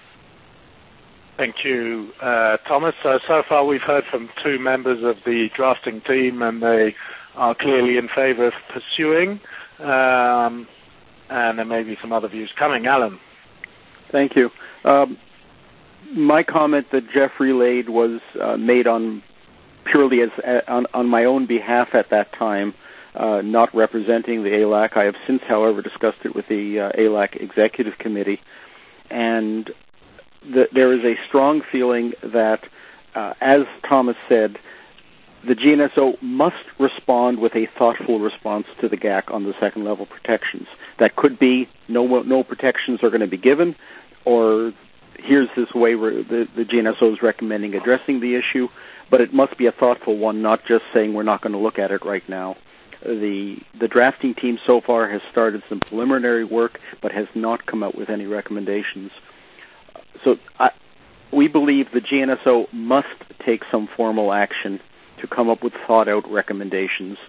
Thank you, uh, Thomas. So, so far we've heard from two members of the drafting team, and they are clearly in favor of pursuing. Um, And there may be some other views coming. Alan. Thank you. Um, my comment that Jeff relayed was uh, made on purely as uh, on, on my own behalf at that time, uh, not representing the A L A C. I have since, however, discussed it with the uh, A L A C Executive Committee, and the, there is a strong feeling that, uh, as Thomas said, the G N S O must respond with a thoughtful response to the G A C on the second level protections. That could be no no protections are going to be given, or here's this way where the, the G N S O is recommending addressing the issue, but it must be a thoughtful one, not just saying we're not going to look at it right now. The the drafting team so far has started some preliminary work, but has not come out with any recommendations. So I, we believe the G N S O must take some formal action to come up with thought-out recommendations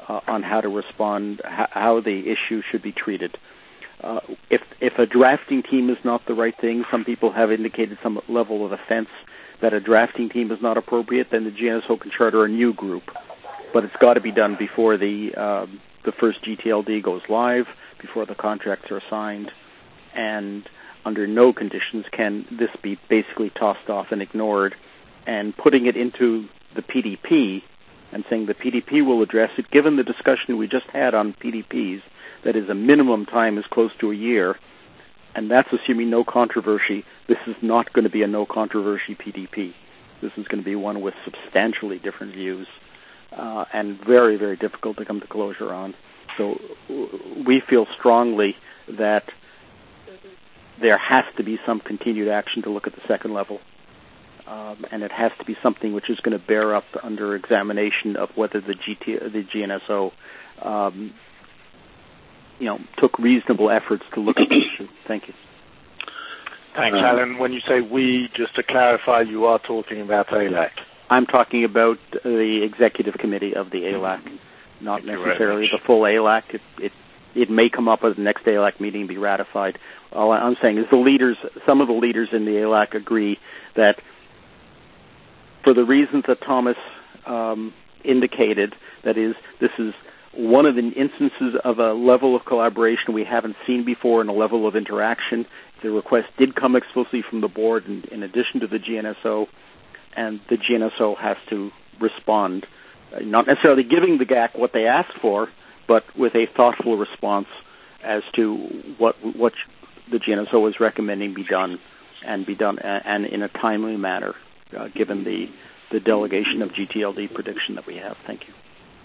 uh, on how to respond, h- how the issue should be treated. Uh, if if a drafting team is not the right thing, some people have indicated some level of offense that a drafting team is not appropriate, then the G N S O can charter a new group. But it's got to be done before the um, the first G T L D goes live, before the contracts are signed, and under no conditions can this be basically tossed off and ignored. And putting it into the P D P and saying the P D P will address it, given the discussion we just had on P D Ps, that is a minimum time is close to a year, and that's assuming no controversy. This is not going to be a no controversy P D P. This is going to be one with substantially different views uh, and very, very difficult to come to closure on. So we feel strongly that there has to be some continued action to look at the second level. Um, and it has to be something which is going to bear up under examination of whether the G T, the G N S O um, you know, took reasonable efforts to look at the issue. Thank you. Thanks, um, Alan. When you say we, just to clarify, you are talking about A L A C. I'm talking about the executive committee of the A L A C, not Thank necessarily the full A L A C. It, it it may come up at the next A L A C meeting and be ratified. All I'm saying is the leaders, some of the leaders in the A L A C agree that for the reasons that Thomas um, indicated, that is, this is one of the instances of a level of collaboration we haven't seen before and a level of interaction. The request did come explicitly from the board in, in addition to the G N S O, and the G N S O has to respond, uh, not necessarily giving the G A C what they asked for, but with a thoughtful response as to what what the G N S O is recommending be done, and be done uh, and in a timely manner, uh, given the, the delegation of G T L D prediction that we have. Thank you.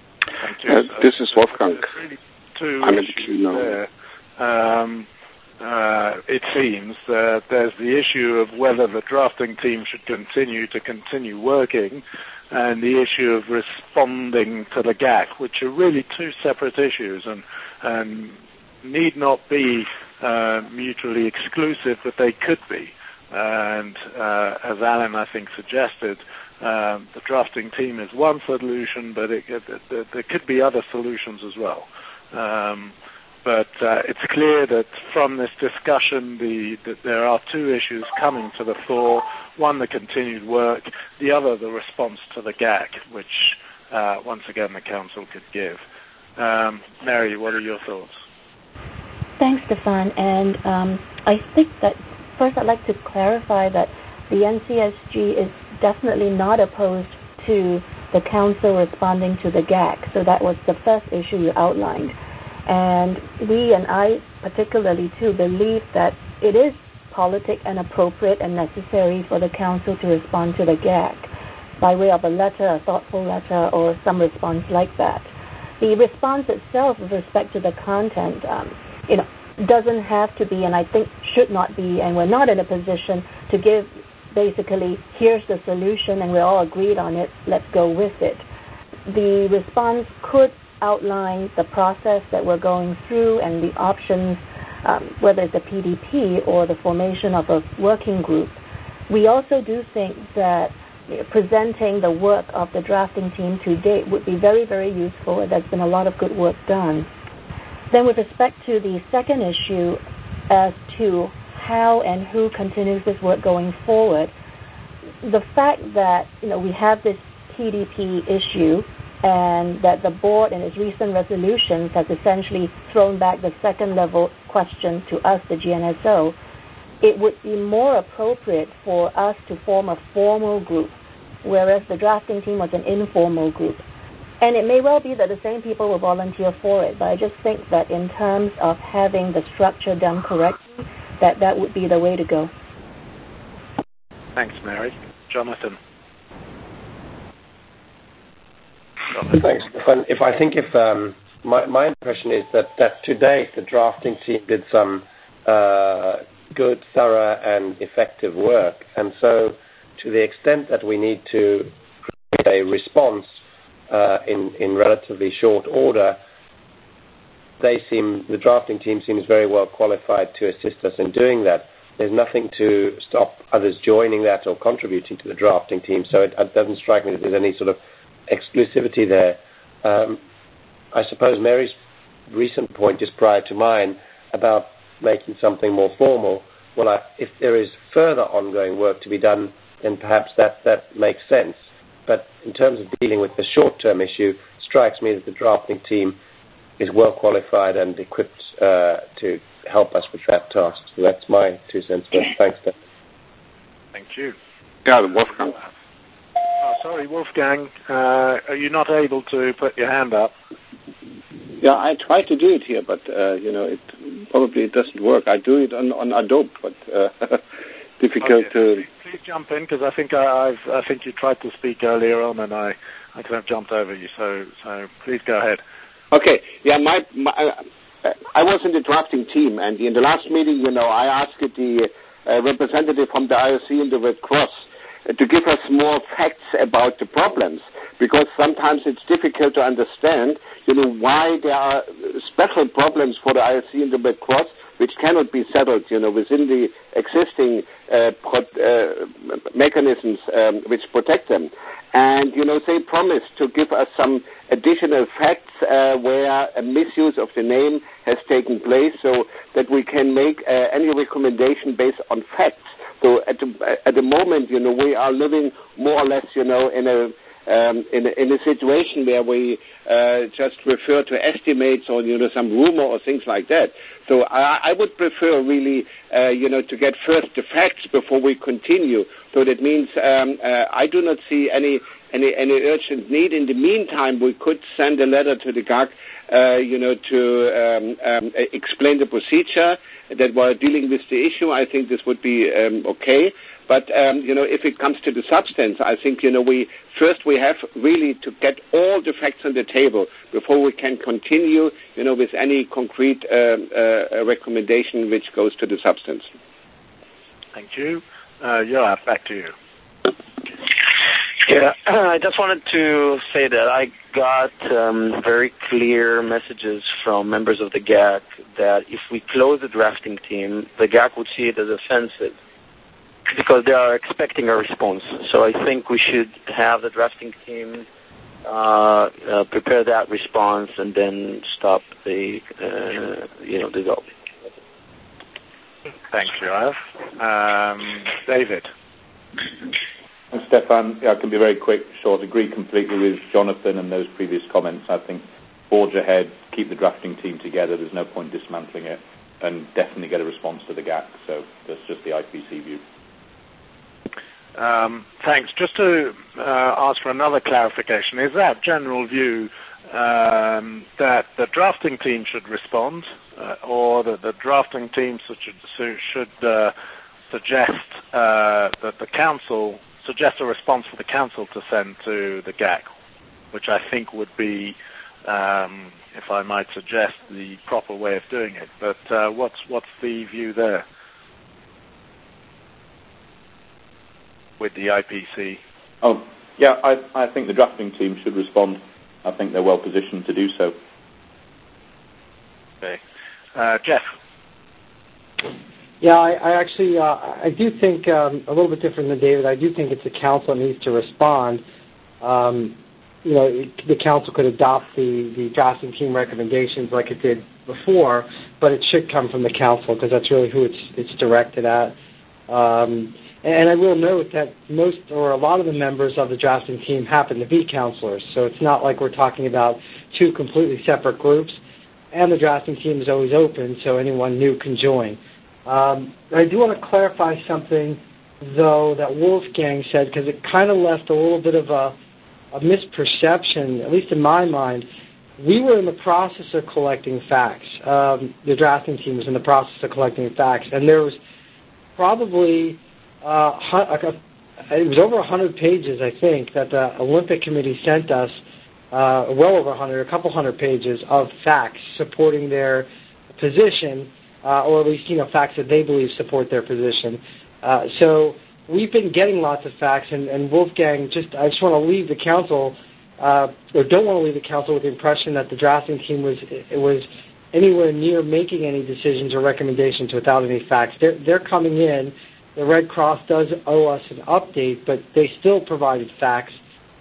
Uh, this is Wolfgang. Really two I'm issues there. Um, uh, it seems that there's the issue of whether the drafting team should continue to continue working, and the issue of responding to the G A C, which are really two separate issues and, and need not be uh, mutually exclusive, but they could be. And uh, as Alan, I think, suggested, Um, the drafting team is one solution, but it, it, it, there could be other solutions as well. Um, but uh, it's clear that from this discussion, the, that there are two issues coming to the fore. One, the continued work. The other, the response to the G A C, which, uh, once again, the Council could give. Um, Mary, what are your thoughts? Thanks, Stefan. And um, I think that first I'd like to clarify that the N C S G is definitely not opposed to the Council responding to the G A C. So that was the first issue you outlined. And we, and I particularly too, believe that it is politic and appropriate and necessary for the Council to respond to the G A C by way of a letter, a thoughtful letter, or some response like that. The response itself with respect to the content, um, you know, doesn't have to be, and I think should not be, and we're not in a position to give basically, here's the solution and we're all agreed on it, let's go with it. The response could outline the process that we're going through and the options, um, whether it's a P D P or the formation of a working group. We also do think that presenting the work of the drafting team to date would be very, very useful. There's been a lot of good work done. Then with respect to the second issue as to how and who continues this work going forward, the fact that, you know, we have this P D P issue and that the board in its recent resolutions has essentially thrown back the second level question to us, the G N S O, it would be more appropriate for us to form a formal group, whereas the drafting team was an informal group. And it may well be that the same people will volunteer for it, but I just think that in terms of having the structure done correctly, that that would be the way to go. Thanks, Mary. Jonathan. Jonathan. Thanks, Stefan. If I think if um, my, my impression is that, that to date the drafting team did some uh, good, thorough, and effective work, and so to the extent that we need to create a response uh, in in relatively short order, they seem, the drafting team seems very well qualified to assist us in doing that. There's nothing to stop others joining that or contributing to the drafting team, so it, it doesn't strike me that there's any sort of exclusivity there. Um, I suppose Mary's recent point just prior to mine about making something more formal, well, I, if there is further ongoing work to be done, then perhaps that, that makes sense. But in terms of dealing with the short-term issue, it strikes me that the drafting team is well qualified and equipped uh, to help us with that task. So that's my two cents. But thanks, Dan. Thank you. Yeah, Wolfgang. Oh, sorry, Wolfgang. Uh, are you not able to put your hand up? Yeah, I try to do it here, but uh, you know, it probably it doesn't work. I do it on, on Adobe, but uh, difficult okay. to. Please, please jump in because I think I, I've I think you tried to speak earlier on, and I I kind of jumped over you. So so please go ahead. Okay. Yeah, my, my uh, I was in the drafting team, and in the last meeting, you know, I asked the uh, representative from the I O C and the Red Cross uh, to give us more facts about the problems, because sometimes it's difficult to understand, you know, why there are special problems for the I O C and the Red Cross which cannot be settled, you know, within the existing uh, pro- uh, mechanisms um, which protect them. And, you know, they promised to give us some additional facts uh, where a misuse of the name has taken place so that we can make uh, any recommendation based on facts. So at the, at the moment, you know, we are living more or less, you know, in a Um, in, a, in a situation where we uh, just refer to estimates or, you know, some rumor or things like that. So I, I would prefer really, uh, you know, to get first the facts before we continue. So that means um, uh, I do not see any, any, any urgent need. In the meantime, we could send a letter to the G A C, uh, you know, to um, um, explain the procedure that we're dealing with the issue. I think this would be um, okay. But, um, you know, if it comes to the substance, I think, you know, we first we have really to get all the facts on the table before we can continue, you know, with any concrete uh, uh, recommendation which goes to the substance. Thank you. Uh, Yoav, back to you. Yeah, I just wanted to say that I got um, very clear messages from members of the G A C that if we close the drafting team, the G A C would see it as offensive, because they are expecting a response. So I think we should have the drafting team uh, uh, prepare that response and then stop the, uh, you know, dissolving. Thank you, Yoav. Um, David. And Stefan, yeah, I can be very quick, short. Agree completely with Jonathan and those previous comments. I think forge ahead, keep the drafting team together. There's no point dismantling it, and definitely get a response to the G A C. So that's just the I P C view. Um, thanks. Just to uh, ask for another clarification, is that general view um, that the drafting team should respond, uh, or that the drafting team should, should uh, suggest uh, that the council suggest a response for the council to send to the G A C, which I think would be, um, if I might suggest, the proper way of doing it. But uh, what's what's the view there with the I P C? Oh, yeah, I, I think the drafting team should respond. I think they're well positioned to do so. Okay. Uh, Jeff? Yeah, I, I actually, uh, I do think, um, a little bit different than David, I do think it's the council that needs to respond. Um, you know, it, the council could adopt the, the drafting team recommendations like it did before, but it should come from the council because that's really who it's, it's directed at. Um, And I will note that most or a lot of the members of the drafting team happen to be counselors, so it's not like we're talking about two completely separate groups. And the drafting team is always open, so anyone new can join. Um, I do want to clarify something, though, that Wolfgang said, because it kind of left a little bit of a, a misperception, at least in my mind. We were in the process of collecting facts. Um, the drafting team was in the process of collecting facts, and there was probably... Uh, it was over one hundred pages, I think, that the Olympic Committee sent us, uh, well over one hundred, a couple hundred pages of facts supporting their position, uh, or at least, you know, facts that they believe support their position. Uh, so we've been getting lots of facts, and, and Wolfgang, just I just want to leave the council, uh, or don't want to leave the council with the impression that the drafting team was it was anywhere near making any decisions or recommendations without any facts. They're, they're coming in. The Red Cross does owe us an update, but they still provided facts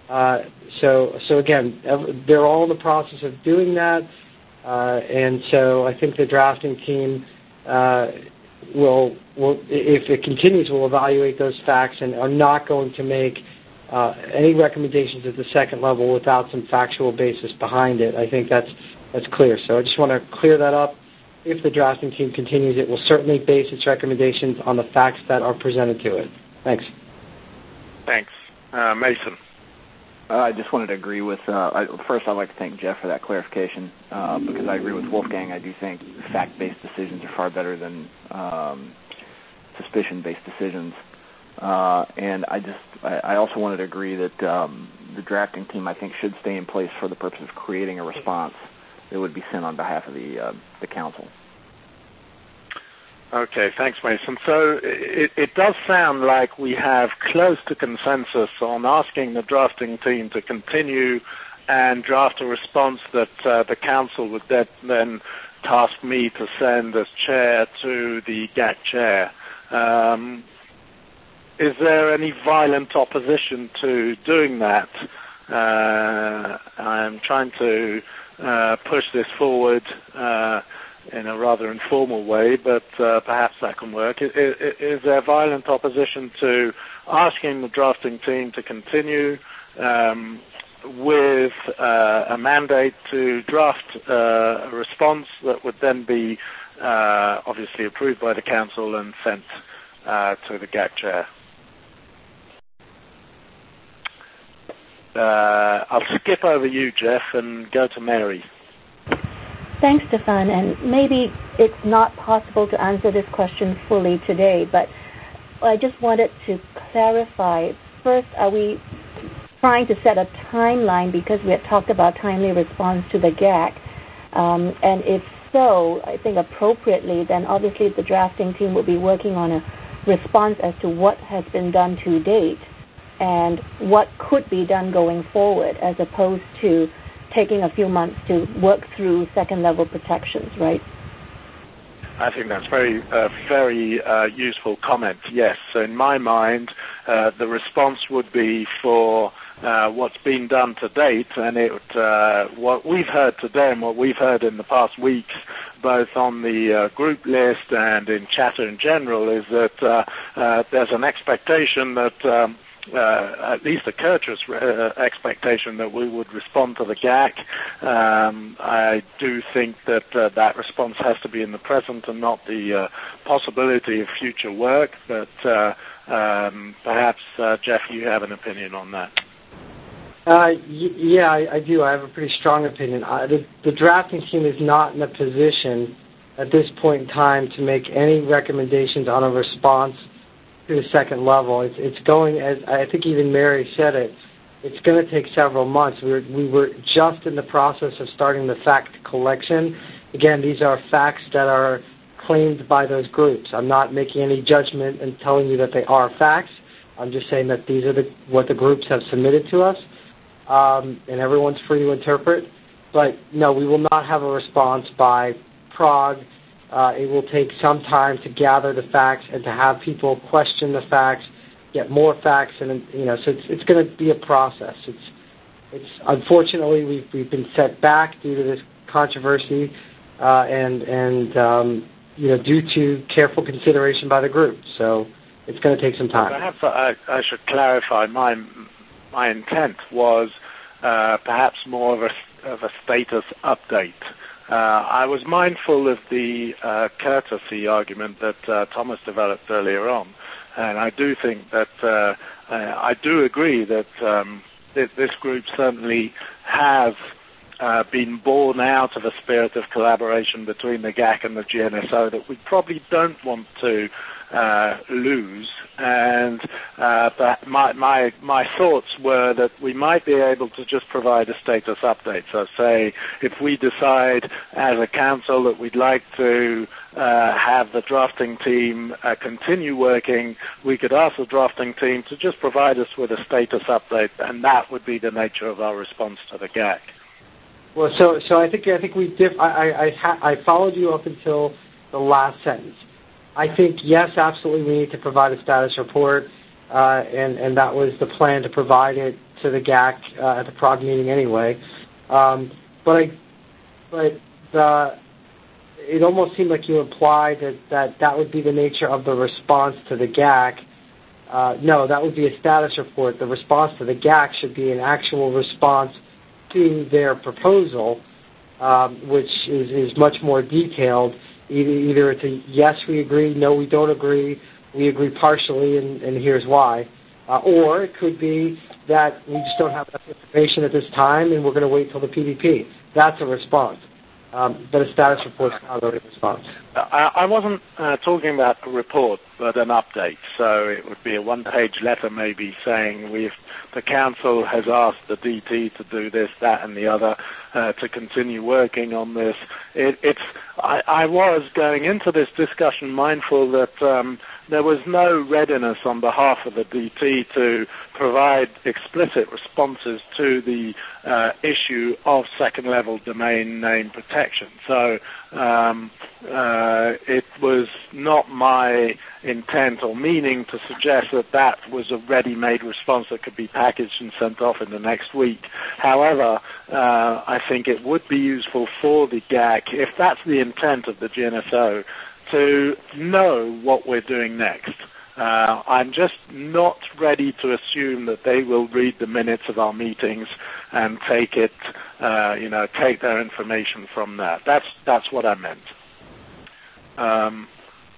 Uh, so, so again, they're all in the process of doing that, uh, and so I think the drafting team uh, will, will, if it continues, will evaluate those facts and are not going to make uh, any recommendations at the second level without some factual basis behind it. I think that's that's clear. So I just want to clear that up. If the drafting team continues, it will certainly base its recommendations on the facts that are presented to it. Thanks. Thanks. Uh, Mason. Uh, I just wanted to agree with, uh, I, first I'd like to thank Jeff for that clarification, uh, because I agree with Wolfgang. I do think fact-based decisions are far better than um, suspicion-based decisions. Uh, and I just, I, I also wanted to agree that um, the drafting team, I think, should stay in place for the purpose of creating a response that would be sent on behalf of the, uh, the council. Okay, thanks, Mason. So it, it does sound like we have close to consensus on asking the drafting team to continue and draft a response that uh, the council would then task me to send as chair to the G A C chair. Um, is there any violent opposition to doing that? Uh, I'm trying to uh, push this forward uh, in a rather informal way, but uh, perhaps that can work. Is, is there violent opposition to asking the drafting team to continue um, with uh, a mandate to draft uh, a response that would then be uh, obviously approved by the council and sent uh, to the G A C chair? Uh, I'll skip over you, Jeff, and go to Mary. Thanks, Stefan. And maybe it's not possible to answer this question fully today, but I just wanted to clarify. First, are we trying to set a timeline because we had talked about timely response to the G A C? Um, and if so, I think appropriately, then obviously the drafting team will be working on a response as to what has been done to date and what could be done going forward, as opposed to taking a few months to work through second-level protections, right? I think that's very, uh, very uh, useful comment, yes. So in my mind, uh, the response would be for uh, what's been done to date, and it, uh, what we've heard today and what we've heard in the past weeks, both on the uh, group list and in chatter in general, is that uh, uh, there's an expectation that um, Uh, at least a courteous uh, expectation that we would respond to the G A C. Um, I do think that uh, that response has to be in the present and not the uh, possibility of future work, but uh, um, perhaps, uh, Jeff, you have an opinion on that. Uh, y- yeah, I, I do. I have a pretty strong opinion. Uh, the, the drafting team is not in a position at this point in time to make any recommendations on a response to the second level. It's, it's going, as I think even Mary said it, it's going to take several months. We were, we were just in the process of starting the fact collection. Again, these are facts that are claimed by those groups. I'm not making any judgment and telling you that they are facts. I'm just saying that these are the, what the groups have submitted to us, um, and everyone's free to interpret. But no, we will not have a response by Prague. Uh, it will take some time to gather the facts and to have people question the facts, get more facts, and you know, so it's it's going to be a process. It's it's unfortunately we've we've been set back due to this controversy, uh, and and um, you know, due to careful consideration by the group. So it's going to take some time. Perhaps I, I should clarify. My my intent was uh, perhaps more of a of a status update. Uh, I was mindful of the uh, courtesy argument that uh, Thomas developed earlier on, and I do think that uh, I do agree that um, th- this group certainly has uh, been born out of a spirit of collaboration between the G A C and the G N S O that we probably don't want to uh, lose. And uh, but my, my my thoughts were that we might be able to just provide a status update. So say if we decide as a council that we'd like to uh, have the drafting team uh, continue working, we could ask the drafting team to just provide us with a status update, and that would be the nature of our response to the G A C. Well, so so I think I think we diff- I I I, ha- I followed you up until the last sentence. I think, yes, absolutely, we need to provide a status report. uh, and, and that was the plan to provide it to the G A C uh, at the Prague meeting anyway. Um, but I, but the, it almost seemed like you implied that, that that would be the nature of the response to the G A C. Uh, no, that would be a status report. The response to the G A C should be an actual response to their proposal, um, which is, is much more detailed. Either, either it's a yes, we agree, no, we don't agree, we agree partially, and, and here's why. Uh, or it could be that we just don't have enough information at this time, and we're going to wait till the P D P. That's a response. Um, but a status report is not a response. I, I wasn't uh, talking about a report, but an update. So it would be a one-page letter maybe saying we've, the council has asked the D T to do this, that, and the other, uh, to continue working on this. It, it's. I, I was going into this discussion mindful that um, there was no readiness on behalf of the D T to provide explicit responses to the uh, issue of second-level domain name protection. So um, uh, it was not my intent or meaning to suggest that that was a ready-made response that could be packaged and sent off in the next week. However, uh, I think it would be useful for the G A C, if that's the intent of the G N S O, to know what we're doing next. Uh, I'm just not ready to assume that they will read the minutes of our meetings and take it, uh, you know, take their information from that. That's that's what I meant. Um,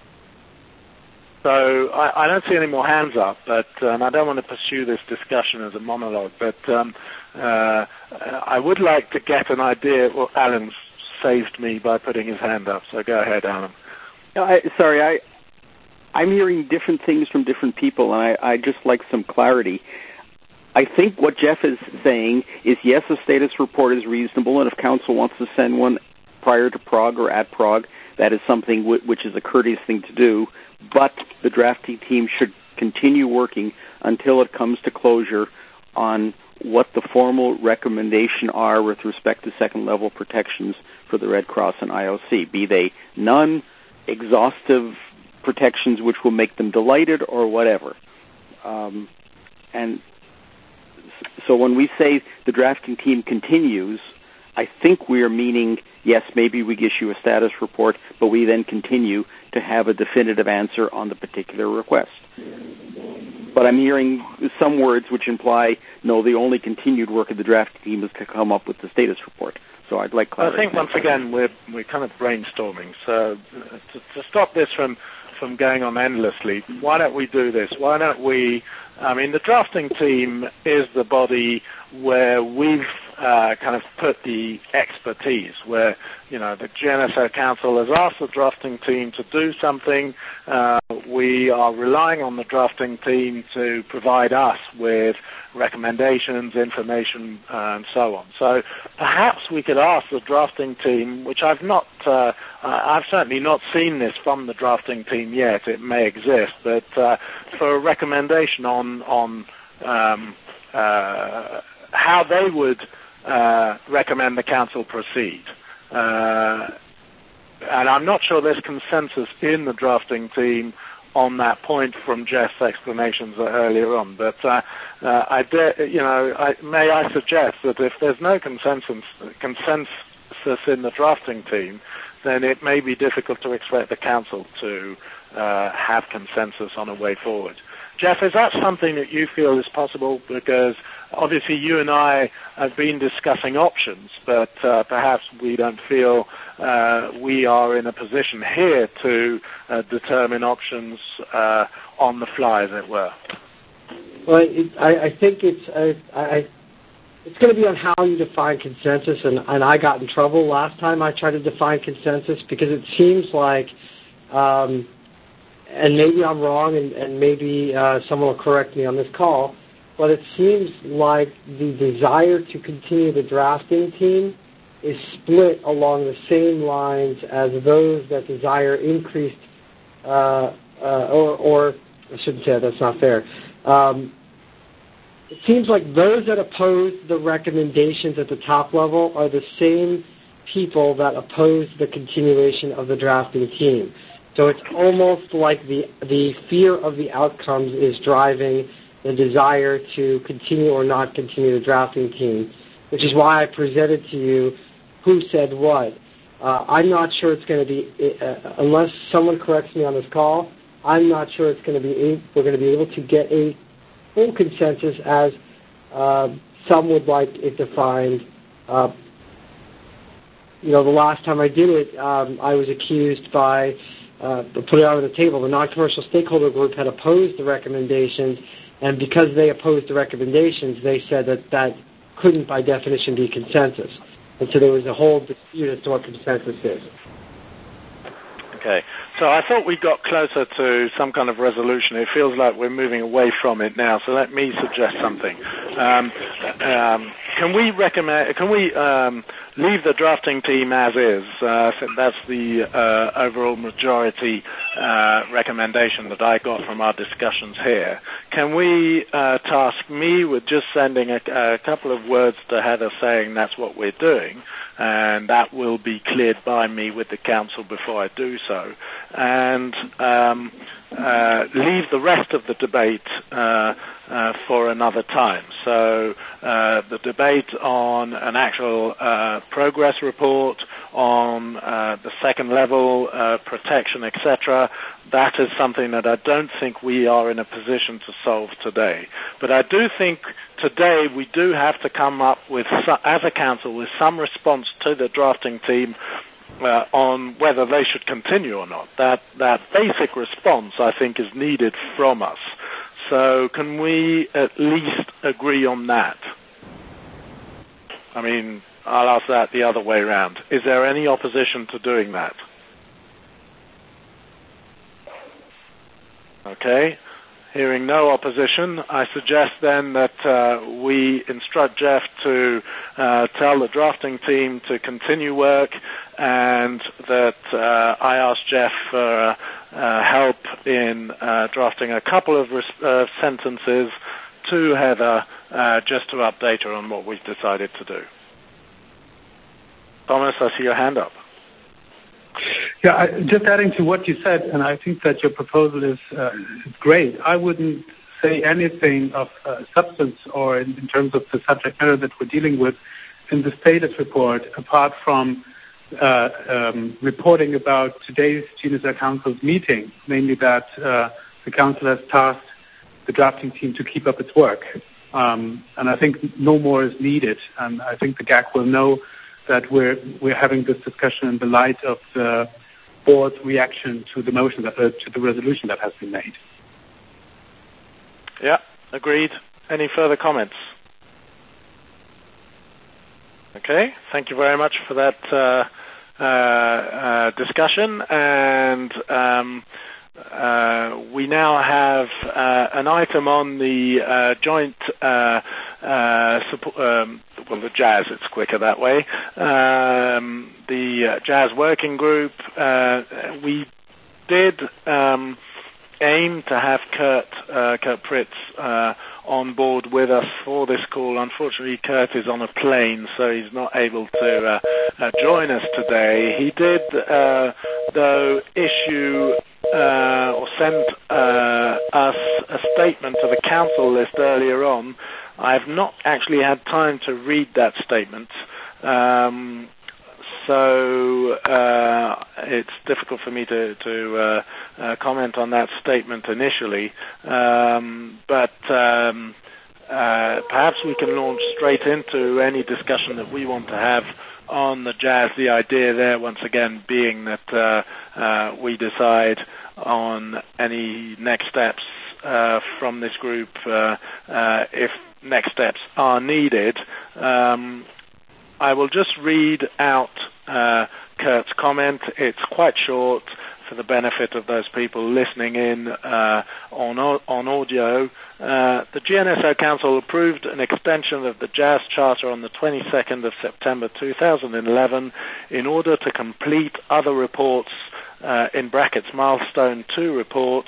so I, I don't see any more hands up, but um, I don't want to pursue this discussion as a monologue. But um, uh, I would like to get an idea. Well, Alan's saved me by putting his hand up, so go ahead, Alan. I, sorry, I. I'm hearing different things from different people, and I, I just like some clarity. I think what Jeff is saying is, yes, a status report is reasonable, and if council wants to send one prior to Prague or at Prague, that is something w- which is a courteous thing to do, but the drafting team should continue working until it comes to closure on what the formal recommendation are with respect to second-level protections for the Red Cross and I O C, be they non-exhaustive protections which will make them delighted or whatever. Um, and so when we say the drafting team continues, I think we are meaning, yes, maybe we issue a status report, but we then continue to have a definitive answer on the particular request. But I'm hearing some words which imply, no, the only continued work of the drafting team is to come up with the status report. So I'd like clarity. I think once again we're we're kind of brainstorming. So to, to stop this from from going on endlessly, why don't we do this? Why don't we, I mean, the drafting team is the body where we've uh, kind of put the expertise, where, you know, the G N S O Council has asked the drafting team to do something. Uh, we are relying on the drafting team to provide us with recommendations, information, uh, and so on. So perhaps we could ask the drafting team, which I've not, uh, I've certainly not seen this from the drafting team yet. It may exist, but uh, for a recommendation on on um, uh, how they would uh, recommend the council proceed. Uh, and I'm not sure there's consensus in the drafting team on that point from Jeff's explanations earlier on. But uh, uh, I dare, you know, I, may I suggest that if there's no consensus, consensus in the drafting team, then it may be difficult to expect the council to uh, have consensus on a way forward. Jeff, is that something that you feel is possible? Because obviously you and I have been discussing options, but uh, perhaps we don't feel uh, we are in a position here to uh, determine options uh, on the fly, as it were. Well, it, I, I think it's I, I, it's going to be on how you define consensus, and, and I got in trouble last time I tried to define consensus because it seems like, um, and maybe I'm wrong, and, and maybe uh, someone will correct me on this call, but it seems like the desire to continue the drafting team is split along the same lines as those that desire increased, uh, uh, or, or I shouldn't say that, that's not fair. Um, it seems like those that oppose the recommendations at the top level are the same people that oppose the continuation of the drafting team. So it's almost like the the fear of the outcomes is driving the desire to continue or not continue the drafting team, which is why I presented to you who said what. Uh, I'm not sure it's going to be, uh, unless someone corrects me on this call, I'm not sure it's going to be, we're going to be able to get a full consensus as uh, some would like it defined. Uh, you know, the last time I did it, um, I was accused by, uh, put it out on the table, the non-commercial stakeholder group had opposed the recommendations, and because they opposed the recommendations, they said that that couldn't by definition be consensus. And so there was a whole dispute as to what consensus is. Okay. So I thought we got closer to some kind of resolution. It feels like we're moving away from it now. So let me suggest something. Um, um, can we recommend? Can we um, leave the drafting team as is? Uh, so that's the uh, overall majority uh, recommendation that I got from our discussions here. Can we uh, task me with just sending a, a couple of words to Heather saying that's what we're doing, and that will be cleared by me with the council before I do so, and um, uh, leave the rest of the debate uh, uh, for another time. So uh, the debate on an actual uh, progress report, on uh, the second level uh, protection, et cetera, that is something that I don't think we are in a position to solve today. But I do think today we do have to come up with, as a council, with some response to the drafting team uh, on whether they should continue or not. That that basic response, I think, is needed from us. So can we at least agree on that? I mean, I'll ask that the other way around. Is there any opposition to doing that? Okay. Hearing no opposition, I suggest then that uh, we instruct Jeff to uh, tell the drafting team to continue work, and that uh, I ask Jeff for uh, uh, help in uh, drafting a couple of res- uh, sentences to Heather uh, just to update her on what we've decided to do. Thomas, I see your hand up. Yeah, I, just adding to what you said, and I think that your proposal is, uh, is great. I wouldn't say anything of uh, substance or in, in terms of the subject matter that we're dealing with in the status report, apart from uh, um, reporting about today's G N S S Council's meeting, namely that uh, the Council has tasked the drafting team to keep up its work. Um, and I think no more is needed. And I think the G A C will know that we're we're having this discussion in the light of the board's reaction to the motion, that, uh, to the resolution that has been made. Yeah, agreed. Any further comments? Okay, thank you very much for that uh, uh, uh, discussion. And um, uh, we now have uh, an item on the uh, joint uh, uh, support, um, well, the Jazz, it's quicker that way. Um, the uh, Jazz Working Group, uh, we did um, aim to have Kurt, uh, Kurt Pritz uh, on board with us for this call. Unfortunately, Kurt is on a plane, so he's not able to uh, uh, join us today. He did, uh, though, issue uh, or send uh, us a statement to the council list earlier on. I've not actually had time to read that statement, um, so uh, it's difficult for me to, to uh, uh, comment on that statement initially. Um, but um, uh, perhaps we can launch straight into any discussion that we want to have on the Jazz. The idea there, once again, being that uh, uh, we decide on any next steps uh, from this group uh, uh, if next steps are needed. Um, I will just read out uh, Kurt's comment. It's quite short for the benefit of those people listening in uh, on, on audio. Uh, the G N S O Council approved an extension of the Jazz Charter on the twenty-second of September two thousand eleven in order to complete other reports, uh, in brackets milestone two report,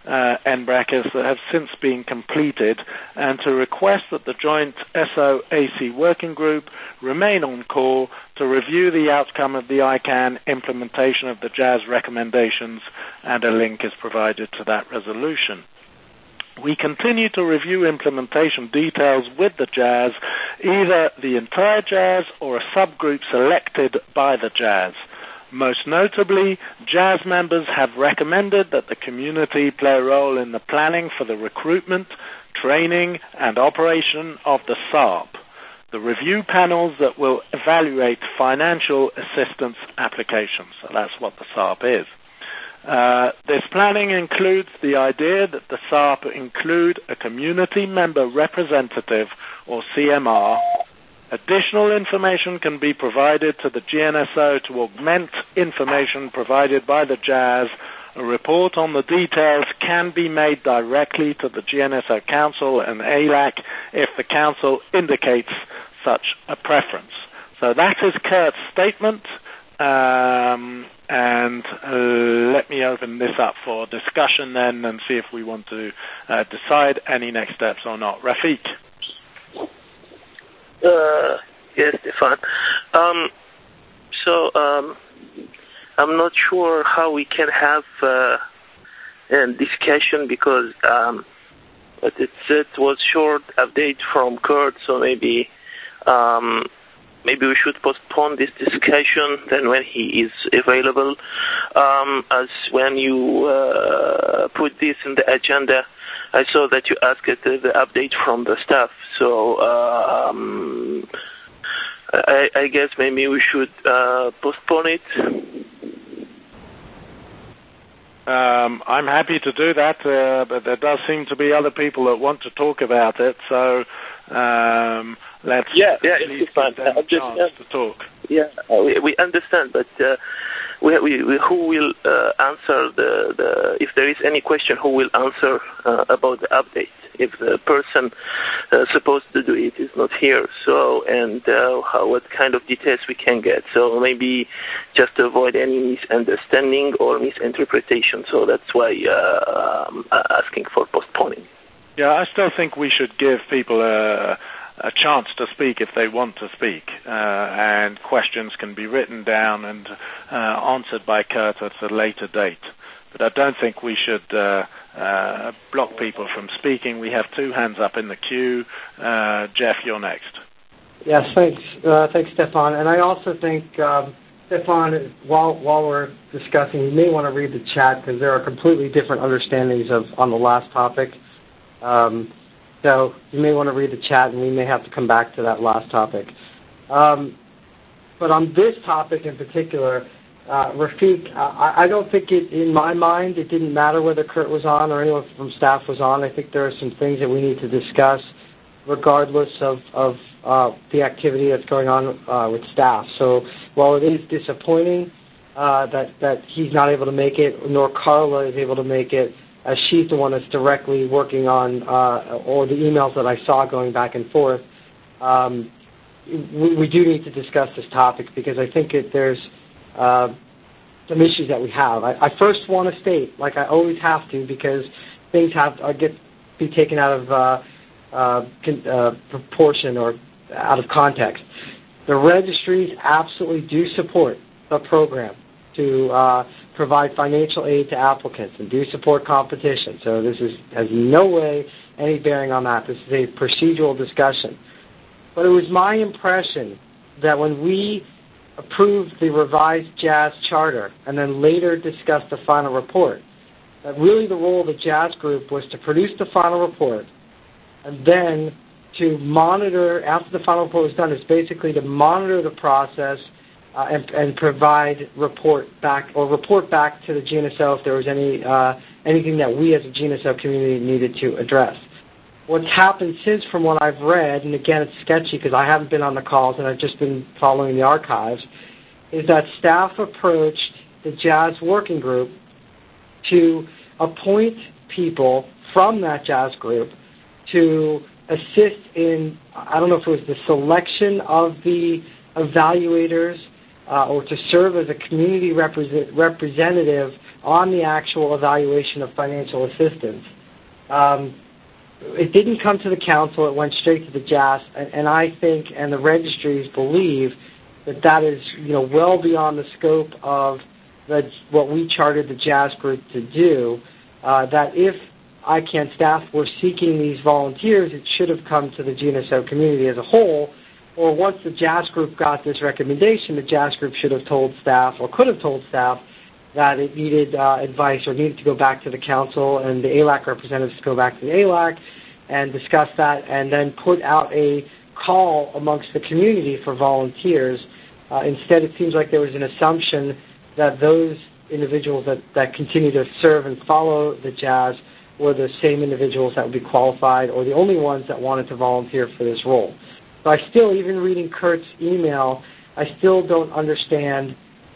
uh, N B R A C S that have since been completed, and to request that the joint S O A C working group remain on call to review the outcome of the I CANN implementation of the J A Z recommendations, and a link is provided to that resolution. We continue to review implementation details with the J A Z, either the entire J A Z or a subgroup selected by the J A Z. Most notably, J A Z members have recommended that the community play a role in the planning for the recruitment, training, and operation of the S A R P, the review panels that will evaluate financial assistance applications. So that's what the S A R P is. Uh, this planning includes the idea that the S A R P include a community member representative, or C M R. Additional information can be provided to the G N S O to augment information provided by the J A Z. A report on the details can be made directly to the G N S O Council and A L A C if the Council indicates such a preference. So that is Kurt's statement. Um, and uh, let me open this up for discussion then and see if we want to uh, decide any next steps or not. Rafiq? Uh, yes, Stefan. Um, so um, I'm not sure how we can have uh, a discussion because um, it, it was short update from Kurt, so maybe um, maybe we should postpone this discussion then when he is available. Um, as when you uh, put this in the agenda, I saw that you asked the, the update from the staff. So uh, um, I, I guess maybe we should uh, postpone it. Um, I'm happy to do that, uh, but there does seem to be other people that want to talk about it. So um, let's yeah, yeah, it's fine. give them a just, chance uh, to talk. Yeah, we, we understand, but uh, we, we, we, who will uh, answer the, the if there is any question? Who will answer uh, about the update if the person uh, supposed to do it is not here? So and uh, how, what kind of details we can get? So maybe just to avoid any misunderstanding or misinterpretation. So that's why uh, I'm asking for postponing. Yeah, I still think we should give people a. a chance to speak if they want to speak, uh, and questions can be written down and uh, answered by Kurt at a later date. But I don't think we should uh, uh, block people from speaking. We have two hands up in the queue. Uh, Jeff, you're next. Yes, thanks, uh, thanks, Stefan. And I also think, um, Stefan, while while we're discussing, you may want to read the chat because there are completely different understandings of on the last topic. Um, So you may want to read the chat, and we may have to come back to that last topic. Um, but on this topic in particular, uh, Rafiq, I, I don't think it, in my mind, it didn't matter whether Kurt was on or anyone from staff was on. I think there are some things that we need to discuss regardless of, of uh, the activity that's going on uh, with staff. So while it is disappointing uh, that, that he's not able to make it, nor Carla is able to make it, as she's the one that's directly working on, uh, or the emails that I saw going back and forth, um, we, we do need to discuss this topic because I think it, there's uh, some issues that we have. I, I first want to state, like I always have to, because things have uh, get be taken out of uh, uh, con, uh, proportion or out of context. The registries absolutely do support the program to uh, provide financial aid to applicants and do support competition. So this is, has no way any bearing on that. This is a procedural discussion. But it was my impression that when we approved the revised J A Z charter and then later discussed the final report, that really the role of the J A Z group was to produce the final report and then to monitor, after the final report was done, is basically to monitor the process Uh, and, and provide report back or report back to the G N S O if there was any uh, anything that we as a G N S O community needed to address. What's happened since, from what I've read, and again it's sketchy because I haven't been on the calls and I've just been following the archives, is that staff approached the J A Z working group to appoint people from that J A Z group to assist in, I don't know if it was the selection of the evaluators uh, or to serve as a community represent, representative on the actual evaluation of financial assistance. Um, it didn't come to the council. It went straight to the J A S, and, and I think, and the registries believe, that that is, you know, well beyond the scope of the, what we chartered the J A S group to do, uh, that if I CAN staff were seeking these volunteers, it should have come to the G N S O community as a whole, or once the J A S group got this recommendation, the J A S group should have told staff, or could have told staff, that it needed uh, advice or needed to go back to the council and the A L A C representatives to go back to the A L A C and discuss that, and then put out a call amongst the community for volunteers. Uh, instead, it seems like there was an assumption that those individuals that, that continue to serve and follow the J A S were the same individuals that would be qualified or the only ones that wanted to volunteer for this role. So I still, even reading Kurt's email, I still don't understand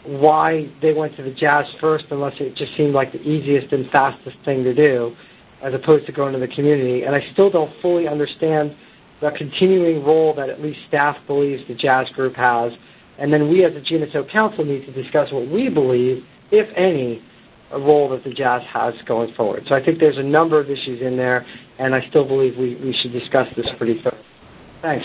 why they went to the J A S first, unless it just seemed like the easiest and fastest thing to do, as opposed to going to the community. And I still don't fully understand the continuing role that at least staff believes the J A S group has. And then we as a G N S O Council need to discuss what we believe, if any, a role that the J A S has going forward. So I think there's a number of issues in there, and I still believe we, we should discuss this pretty thoroughly. Thanks.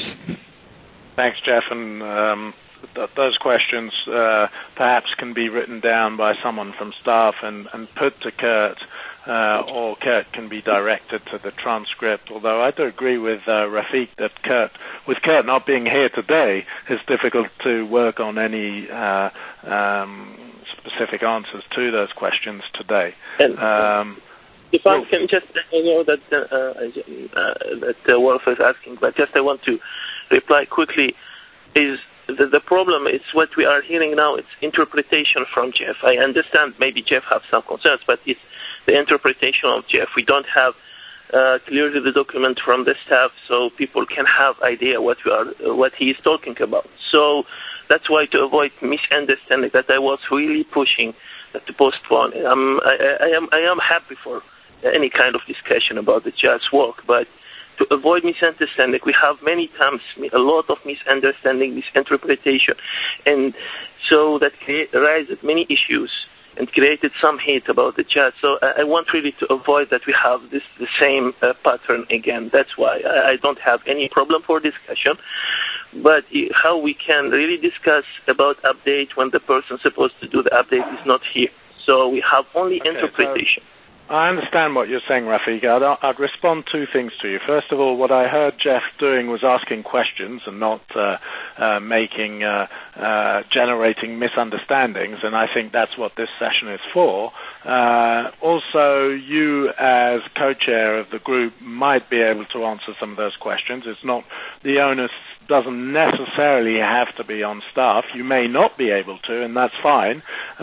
Thanks, Jeff. And um, th- those questions uh, perhaps can be written down by someone from staff and, and put to Kurt, uh, or Kurt can be directed to the transcript. Although I do agree with uh, Rafiq that Kurt, with Kurt not being here today, it's difficult to work on any uh, um, specific answers to those questions today. And, um, if I can just, I know that uh, uh, that uh, Wolf is asking, but just I want to reply quickly. Is the, the problem is what we are hearing now? It's interpretation from Jeff. I understand maybe Jeff has some concerns, but it's the interpretation of Jeff. We don't have uh, clearly the document from the staff, so people can have idea what we are, uh, what he is talking about. So that's why, to avoid misunderstanding, that I was really pushing to postpone. Um, I, I am I am happy for any kind of discussion about the J A S work, but to avoid misunderstanding, we have many times a lot of misunderstanding, misinterpretation, and so that raises many issues and created some hate about the J A S. So I, I want really to avoid that we have this the same uh, pattern again. That's why I, I don't have any problem for discussion, but how we can really discuss about update when the person supposed to do the update is not here. So we have only okay, interpretation. So I understand what you're saying, Rafiq. I'd, I'd respond two things to you. First of all, what I heard Jeff doing was asking questions and not uh, uh, making, uh, uh, generating misunderstandings, and I think that's what this session is for. Uh, also, you as co-chair of the group might be able to answer some of those questions. It's not the onus doesn't necessarily have to be on staff. You may not be able to, and that's fine.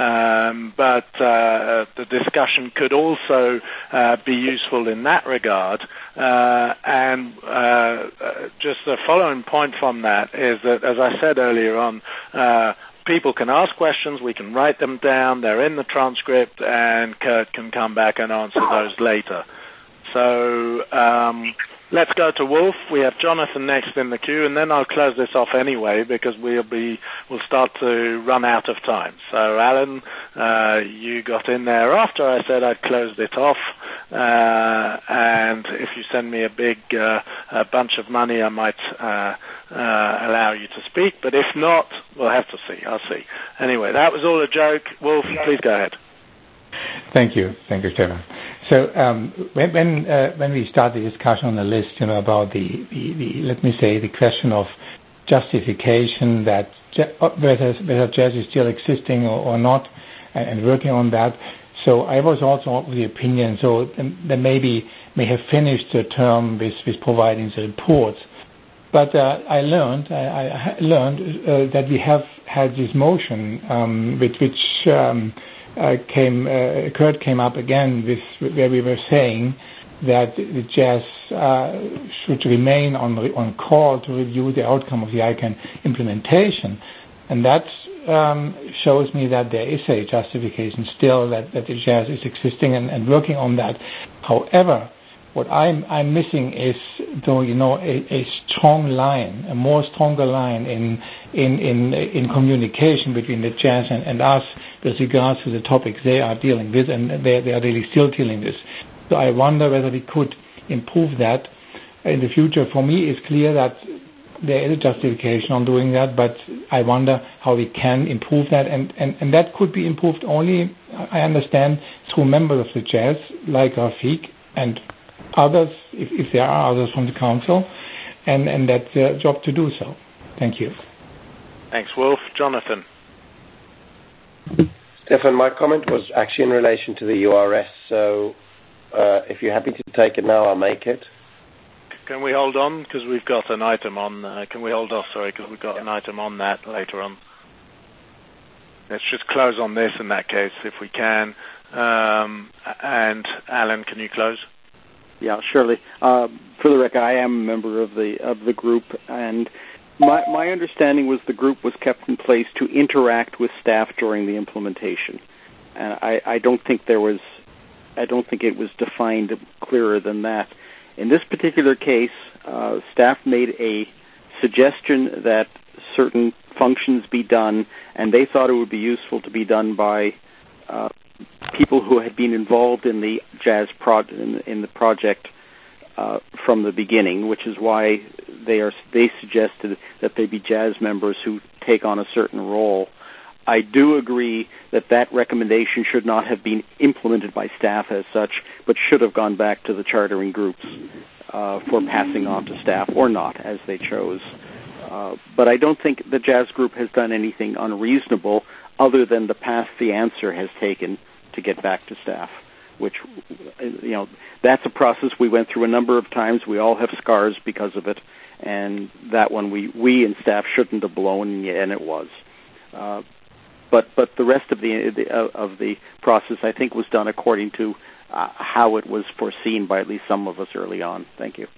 Um, but uh, the discussion could also uh, be useful in that regard. Uh, and uh, just the following point from that is that, as I said earlier on, uh, people can ask questions, we can write them down, they're in the transcript, and Kurt can come back and answer those later. So um, let's go to Wolf. We have Jonathan next in the queue, and then I'll close this off anyway because we'll be we'll start to run out of time. So Alan, uh, you got in there after I said I'd closed it off, uh, and if you send me a big uh, a bunch of money, I might uh, uh, allow you to speak. But if not, we'll have to see. I'll see. Anyway, that was all a joke. Wolf, please go ahead. Thank you. Thank you, Stefan. So um, when when, uh, when we start the discussion on the list, you know, about the, the, the let me say, the question of justification that whether, whether J A S is still existing or, or not, and, and working on that. So I was also of the opinion, so they maybe may have finished the term with, with providing the reports. But uh, I learned, I, I learned uh, that we have had this motion, um, which, which um, Uh, came, uh, Kurt came up again with where we were saying that the J A S uh, should remain on on call to review the outcome of the I CAN implementation, and that um, shows me that there is a justification still that, that the J A S is existing and, and working on that. However, What I'm I'm missing is, though, you know, a, a strong line, a more stronger line in in in in communication between the jazz and, and us with regards to the topics they are dealing with, and they they are really still dealing with. So I wonder whether we could improve that in the future. For me, it's clear that there is a justification on doing that, but I wonder how we can improve that, and, and, and that could be improved only, I understand, through members of the jazz, like Rafiq and others, if, if there are others from the council, and, and that's their job to do so. Thank you. Thanks, Wolf. Jonathan. Stefan, my comment was actually in relation to the U R S, so uh, if you're happy to take it now, I'll make it. Can we hold on, because we've got an item on, uh, can we hold off, sorry, because we've got an item on that later on. Let's just close on this in that case, if we can. Um, and Alan, can you close? Yeah, surely. Uh, for the record, I am a member of the of the group, and my my understanding was the group was kept in place to interact with staff during the implementation, and I, I don't think there was, I don't think it was defined clearer than that. In this particular case, uh, staff made a suggestion that certain functions be done, and they thought it would be useful to be done by uh, people who had been involved in the jazz pro- in, in the project uh, from the beginning, which is why they are they suggested that they be jazz members who take on a certain role. I do agree that that recommendation should not have been implemented by staff as such, but should have gone back to the chartering groups uh, for passing on to staff, or not, as they chose. Uh, but I don't think the jazz group has done anything unreasonable other than the path the answer has taken to get back to staff, which, you know, that's a process we went through a number of times. We all have scars because of it, and that one we, we and staff shouldn't have blown, and it was. Uh, But but the rest of the, the of the process, I think, was done according to uh, how it was foreseen by at least some of us early on. Thank you.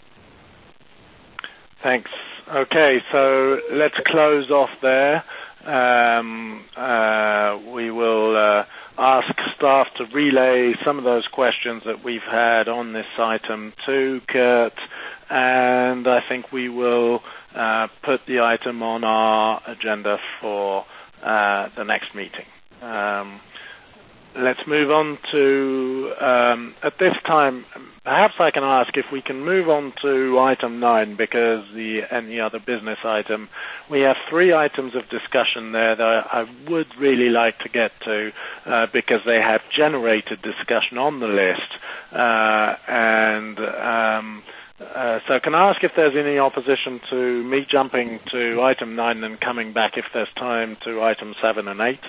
Thanks. Okay, so let's close off there. Um, uh, we will uh, ask staff to relay some of those questions that we've had on this item to Kurt, and I think we will uh, put the item on our agenda for Uh, the next meeting. Um, let's move on to, um, at this time, perhaps I can ask if we can move on to item nine, because the any other business item, we have three items of discussion there that I would really like to get to, uh, because they have generated discussion on the list. Uh, and um, Uh, so can I ask if there's any opposition to me jumping to item nine and coming back, if there's time, to item seven and eight?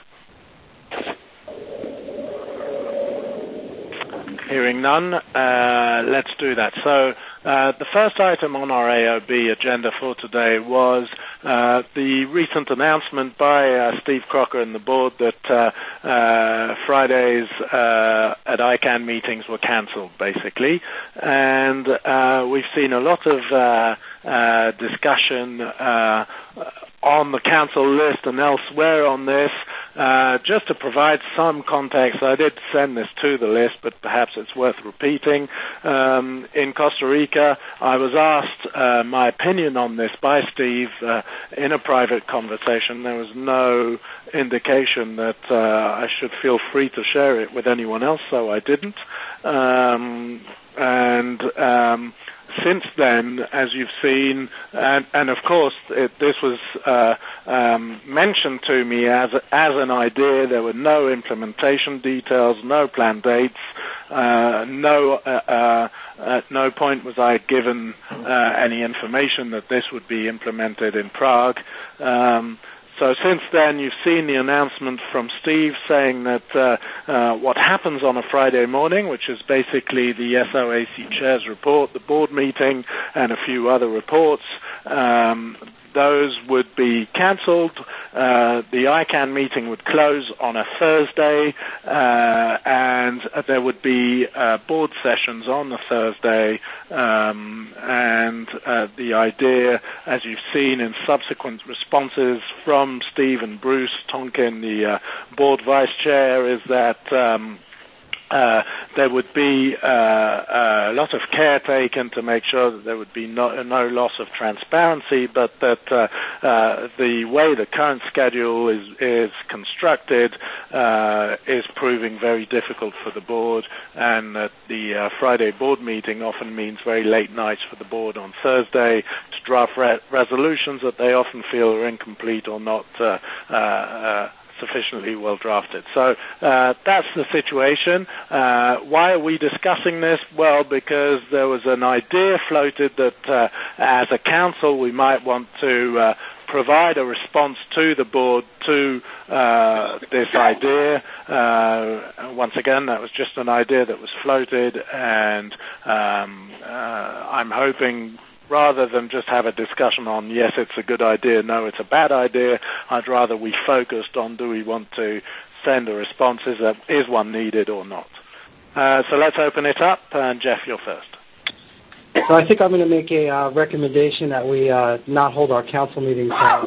Hearing none, uh, let's do that. So uh, the first item on our A O B agenda for today was uh, the recent announcement by uh, Steve Crocker and the board that uh, uh, Fridays uh, at I CANN meetings were cancelled, basically. And uh, we've seen a lot of uh, uh, discussion uh, on the council list and elsewhere on this. Uh, just to provide some context, I did send this to the list, but perhaps it's worth repeating. Um, in Costa Rica, I was asked uh, my opinion on this by Steve uh, in a private conversation. There was no indication that uh, I should feel free to share it with anyone else, so I didn't. Um, and um, since then, as you've seen, and, and of course, it, this was uh, um, mentioned to me as a, as an idea. There were no implementation details, no planned dates, uh, no uh, uh, at no point was I given uh, any information that this would be implemented in Prague. Um, So since then, you've seen the announcement from Steve saying that uh, uh, what happens on a Friday morning, which is basically the S O A C chair's report, the board meeting, and a few other reports, um, those would be cancelled. Uh, the I CANN meeting would close on a Thursday, uh, and there would be uh, board sessions on the Thursday. Um, and uh, the idea, as you've seen in subsequent responses from Steve and Bruce Tonkin, the uh, board vice chair, is that um, Uh, there would be uh, a lot of care taken to make sure that there would be no, no loss of transparency, but that uh, uh, the way the current schedule is, is constructed uh, is proving very difficult for the board, and that the uh, Friday board meeting often means very late nights for the board on Thursday to draft re- resolutions that they often feel are incomplete or not uh, uh, uh, sufficiently well drafted. So uh, that's the situation. Uh, why are we discussing this? Well, because there was an idea floated that uh, as a council we might want to uh, provide a response to the board to uh, this idea. Uh, once again, that was just an idea that was floated, and um, uh, I'm hoping, rather than just have a discussion on, yes, it's a good idea, no, it's a bad idea, I'd rather we focused on, do we want to send a response, is, a, is one needed or not? Uh, so let's open it up, and Jeff, you're first. So I think I'm going to make a uh, recommendation that we uh, not hold our council meetings. Uh,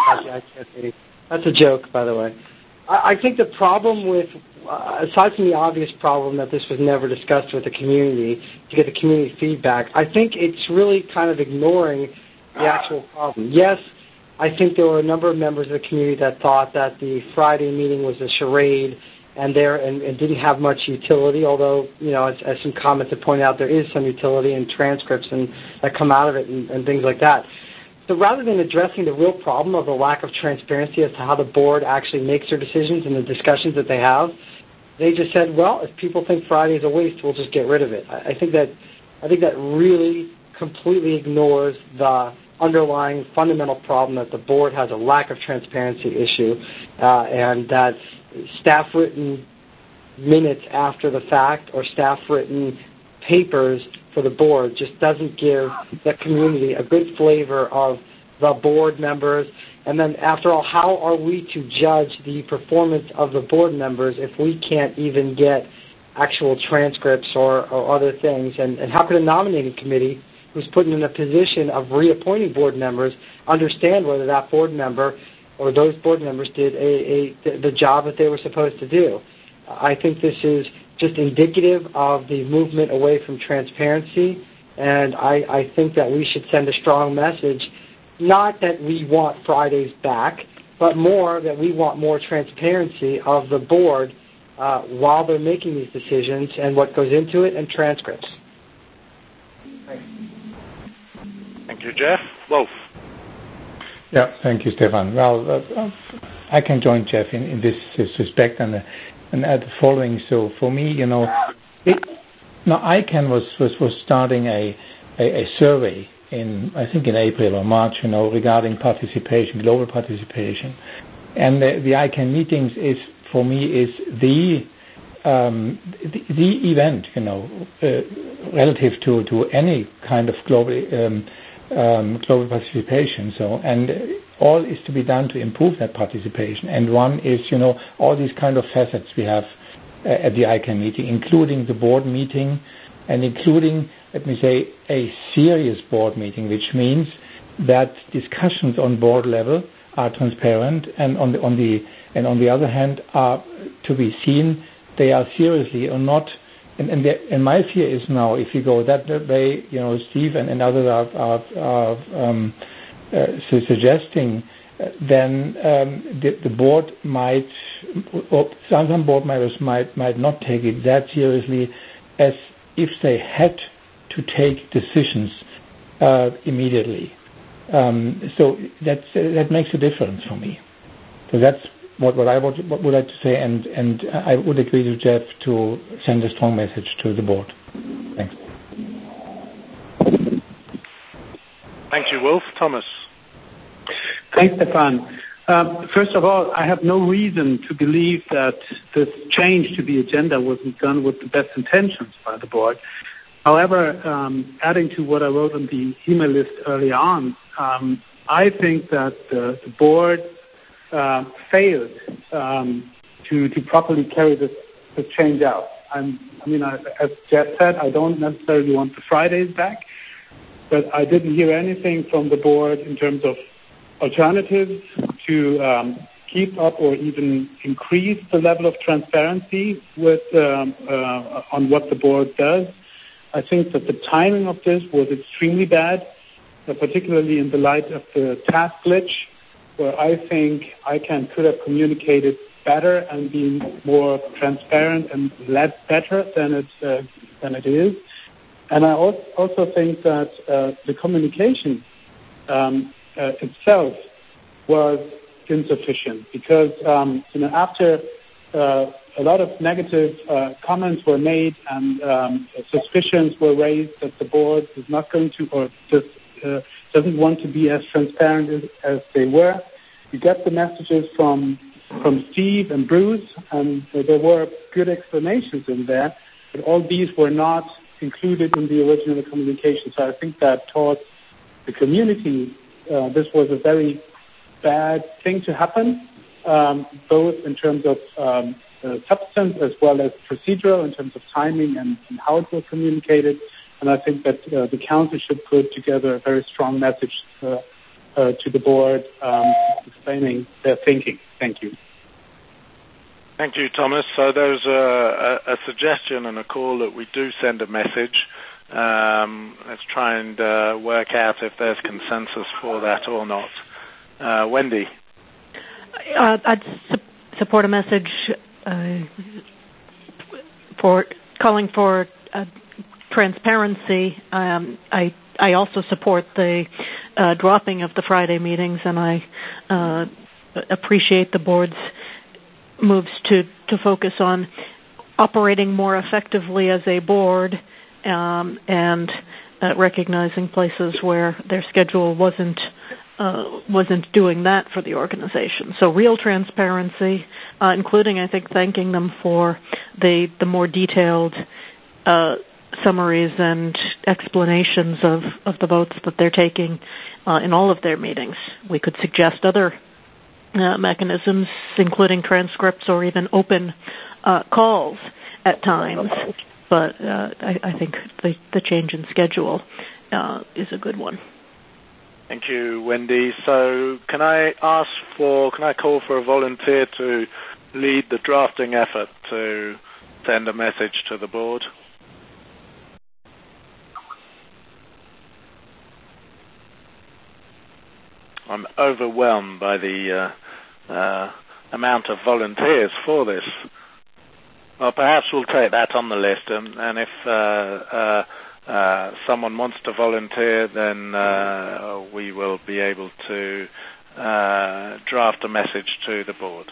That's a joke, by the way. I, I think the problem with, uh, aside from the obvious problem that this was never discussed with the community to get the community feedback, I think it's really kind of ignoring the actual problem. Yes, I think there were a number of members of the community that thought that the Friday meeting was a charade and there and, and didn't have much utility, although, you know, as, as some comments have pointed out, there is some utility in transcripts and that come out of it and, and things like that. So rather than addressing the real problem of the lack of transparency as to how the board actually makes their decisions and the discussions that they have, they just said, well, if people think Friday is a waste, we'll just get rid of it. I, I think that I think that really completely ignores the underlying fundamental problem that the board has a lack of transparency issue, uh, and that staff-written minutes after the fact or staff-written papers for the board just doesn't give the community a good flavor of the board members. And then, after all, how are we to judge the performance of the board members if we can't even get actual transcripts or, or other things? And, and how could a nominating committee who's put in a position of reappointing board members understand whether that board member or those board members did a, a the job that they were supposed to do? I think this is just indicative of the movement away from transparency, and I, I think that we should send a strong message, not that we want Fridays back, but more that we want more transparency of the board uh, while they're making these decisions and what goes into it and transcripts. Thank you, Jeff. Wolf. Yeah, thank you, Stefan. Well, uh, I can join Jeff in, in this, this respect and, uh, and add the following. So for me, you know, it, now ICANN was, was, was starting a, a, a survey in, I think in April or March, you know, regarding participation, global participation. And the, the ICANN meetings is, for me, is the, um, the, the event, you know, uh, relative to, to any kind of global um, Um, global participation. So, and all is to be done to improve that participation. And one is, you know, all these kind of facets we have uh, at the ICANN meeting, including the board meeting, and including, let me say, a serious board meeting, which means that discussions on board level are transparent, and on the on the and on the other hand are to be seen. They are seriously or not. And, and, the, and my fear is now, if you go that way, you know, Steve and, and others are, are, are um, uh, so suggesting, uh, then um, the, the board might, or some, some board members might might not take it that seriously, as if they had to take decisions uh, immediately. Um, so that's, uh, that makes a difference for me. So that's What, what I would, what would like to say, and, and I would agree with Jeff to send a strong message to the board. Thanks. Thank you, Wolf. Thomas. Thanks, Stefan. Um, first of all, I have no reason to believe that this change to the agenda wasn't done with the best intentions by the board. However, um, adding to what I wrote on the email list early on, um, I think that the, the board Uh, failed um, to to properly carry this, this change out. I'm, I mean, I, as Jeff said, I don't necessarily want the Fridays back, but I didn't hear anything from the board in terms of alternatives to um, keep up or even increase the level of transparency with um, uh, on what the board does. I think that the timing of this was extremely bad, uh, particularly in the light of the task glitch, where I think ICANN could have communicated better and been more transparent and led better than it uh, than it is. And I also think that uh, the communication um, uh, itself was insufficient because um, you know after uh, a lot of negative uh, comments were made and um, suspicions were raised that the board is not going to or just uh, doesn't want to be as transparent as, as they were. You get the messages from from Steve and Bruce, and uh, there were good explanations in there, but all these were not included in the original communication. So I think that taught the community uh, this was a very bad thing to happen, um, both in terms of um, uh, substance as well as procedural, in terms of timing and, and how it was communicated. And I think that uh, the council should put together a very strong message uh, uh, to the board um, explaining their thinking. Thank you. Thank you, Thomas. So there's a, a, a suggestion and a call that we do send a message. Um, let's try and uh, work out if there's consensus for that or not. Uh, Wendy? Uh, I'd su- support a message uh, for calling for uh, transparency. Um, I I also support the uh, dropping of the Friday meetings, and I uh, appreciate the board's moves to, to focus on operating more effectively as a board um, and uh, recognizing places where their schedule wasn't uh, wasn't doing that for the organization. So real transparency, uh, including, I think, thanking them for the the more detailed uh, summaries and explanations of, of the votes that they're taking uh, in all of their meetings. We could suggest other Uh, mechanisms, including transcripts or even open uh, calls at times. But uh, I, I think the, the change in schedule uh, is a good one. Thank you, Wendy. So can I ask for, can I call for a volunteer to lead the drafting effort to send a message to the board? I'm overwhelmed by the uh, uh, amount of volunteers for this. Well, perhaps we'll take that on the list, and, and if uh, uh, uh, someone wants to volunteer, then uh, we will be able to uh, draft a message to the board.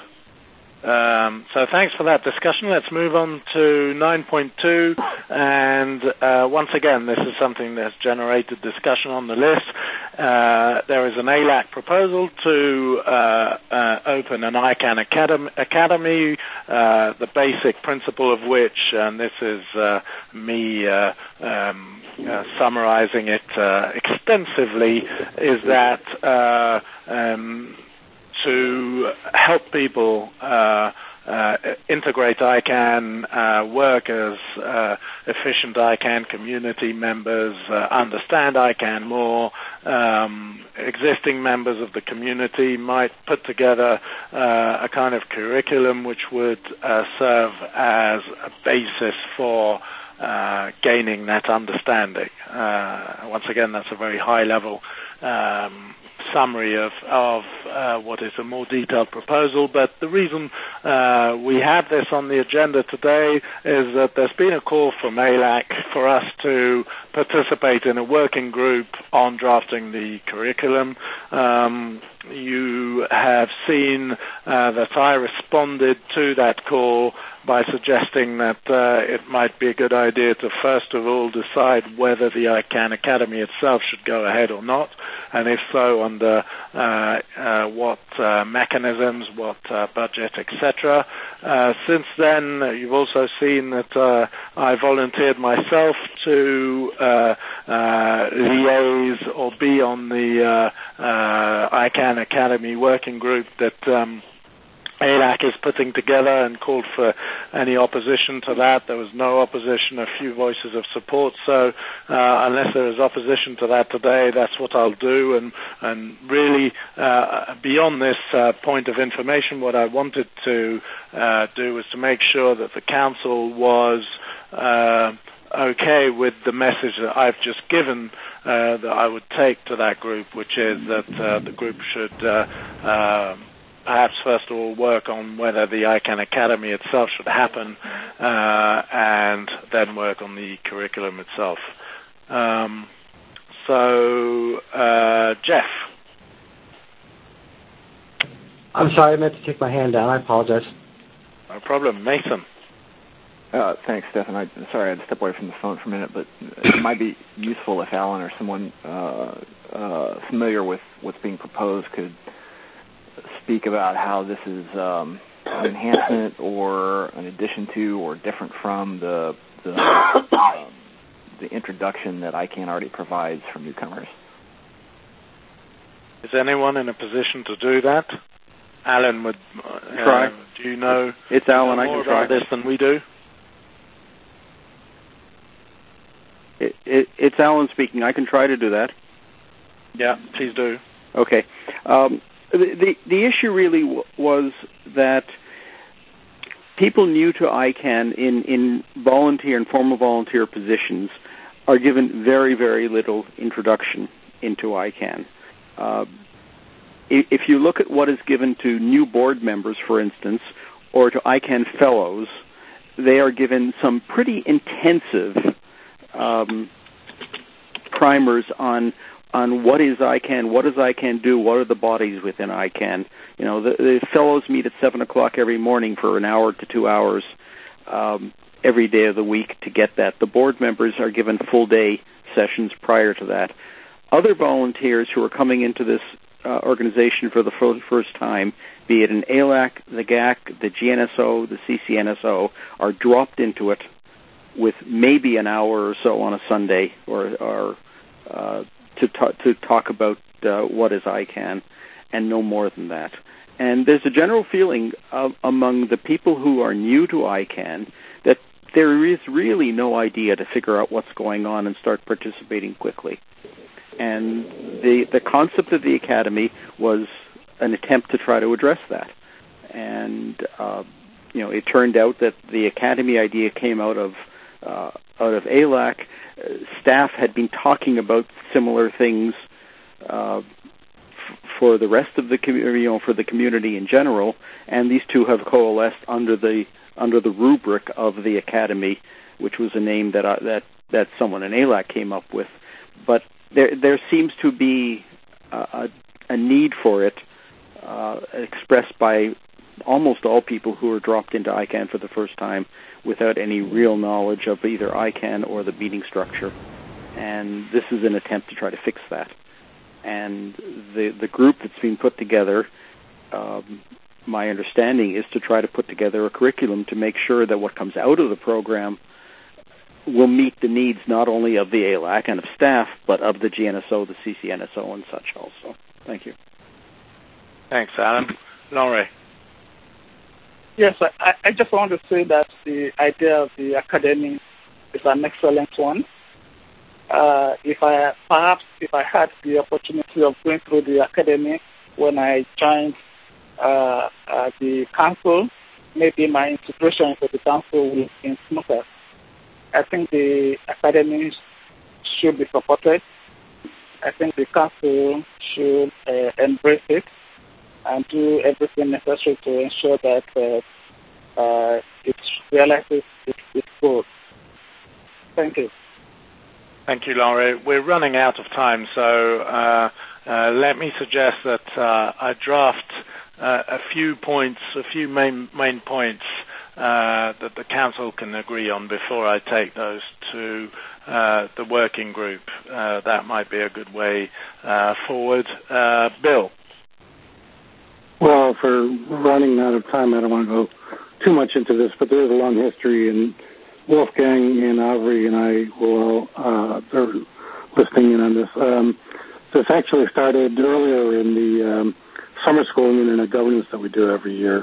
Um, so thanks for that discussion. Let's move on to nine point two, and uh, once again, this is something that's generated discussion on the list. Uh, there is an A L A C proposal to uh, uh, open an ICANN academy, academy uh, the basic principle of which, and this is uh, me uh, um, uh, summarizing it uh, extensively, is that uh, um, to help people uh, uh, integrate ICANN, uh, work as uh, efficient ICANN community members, uh, understand ICANN more. Um, existing members of the community might put together uh, a kind of curriculum which would uh, serve as a basis for uh, gaining that understanding. Uh, once again, that's a very high level um, summary of, of uh, what is a more detailed proposal, but the reason uh, we have this on the agenda today is that there's been a call from A L A C for us to participate in a working group on drafting the curriculum. Um, you have seen uh, that I responded to that call by suggesting that uh, it might be a good idea to first of all decide whether the ICANN Academy itself should go ahead or not, and if so, under uh, uh, what uh, mechanisms, what uh, budget, et cetera. Uh, since then, uh, you've also seen that uh, I volunteered myself to uh, uh, liaise or be on the uh, uh, ICANN Academy working group that um, A L A C is putting together and called for any opposition to that. There was no opposition, a few voices of support. So uh, unless there is opposition to that today, that's what I'll do. And, and really, uh, beyond this uh, point of information, what I wanted to uh, do was to make sure that the Council was uh, okay with the message that I've just given uh, that I would take to that group, which is that uh, the group should uh, uh, perhaps first of all work on whether the I CANN Academy itself should happen uh, and then work on the curriculum itself. Um, so, uh, Jeff. I'm sorry, I meant to take my hand down. I apologize. No problem. Nathan. Uh, thanks, Stefan. I, sorry, I had to step away from the phone for a minute, but it might be useful if Alan or someone uh, uh, familiar with what's being proposed could speak about how this is um, an enhancement or an addition to or different from the the, um, the introduction that I CANN already provides for newcomers. Is anyone in a position to do that? Alan would uh, try. Do you know? It's Alan. Know I more can try about this than we do. It, it, it's Alan speaking. I can try to do that. Yeah, please do. Okay. Um, the, the the issue really w- was that people new to I CANN in, in volunteer and former volunteer positions are given very, very little introduction into I CANN. Uh, if you look at what is given to new board members, for instance, or to I CANN fellows, they are given some pretty intensive um, primers on on what is I CANN, what does I CANN do, what are the bodies within I CANN. You know, the, the fellows meet at seven o'clock every morning for an hour to two hours um, every day of the week to get that. The board members are given full-day sessions prior to that. Other volunteers who are coming into this uh, organization for the first time, be it an A L A C, the G A C, the G N S O, the C C N S O, are dropped into it with maybe an hour or so on a Sunday or, or uh, to, t- to talk about uh, what is I CANN, and no more than that. And there's a general feeling of, among the people who are new to I CANN that there is really no idea to figure out what's going on and start participating quickly. And the the concept of the Academy was an attempt to try to address that. And, uh, you know, it turned out that the Academy idea came out of uh, out of A L A C. Uh, staff had been talking about similar things uh, f- for the rest of the community, you know, for the community in general, and these two have coalesced under the under the rubric of the Academy, which was a name that I, that that someone in A L A C came up with. But there there seems to be a, a need for it uh, expressed by almost all people who are dropped into I CANN for the first time without any real knowledge of either I CANN or the meeting structure. And this is an attempt to try to fix that. And the the group that's being put together, um, my understanding is to try to put together a curriculum to make sure that what comes out of the program will meet the needs not only of the A L A C and of staff, but of the G N S O, the C C N S O, and such also. Thank you. Thanks, Alan. Laurie. Yes, I, I just want to say that the idea of the academy is an excellent one. Uh, if I perhaps if I had the opportunity of going through the academy when I joined uh, uh, the council, maybe my integration into the council will be smoother. I think the academy should be supported. I think the council should uh, embrace it and do everything necessary to ensure that uh, uh, it realizes its, its goals. Thank you. Thank you, Laurie. We're running out of time, so uh, uh, let me suggest that uh, I draft uh, a few points, a few main main points uh, that the council can agree on before I take those to uh, the working group. Uh, that might be a good way uh, forward. Uh, Bill. Well, for running out of time, I don't want to go too much into this, but there is a long history, and Wolfgang and Avery and I will uh, are listening in on this. Um, this actually started earlier in the um, summer school and internet governance that we do every year.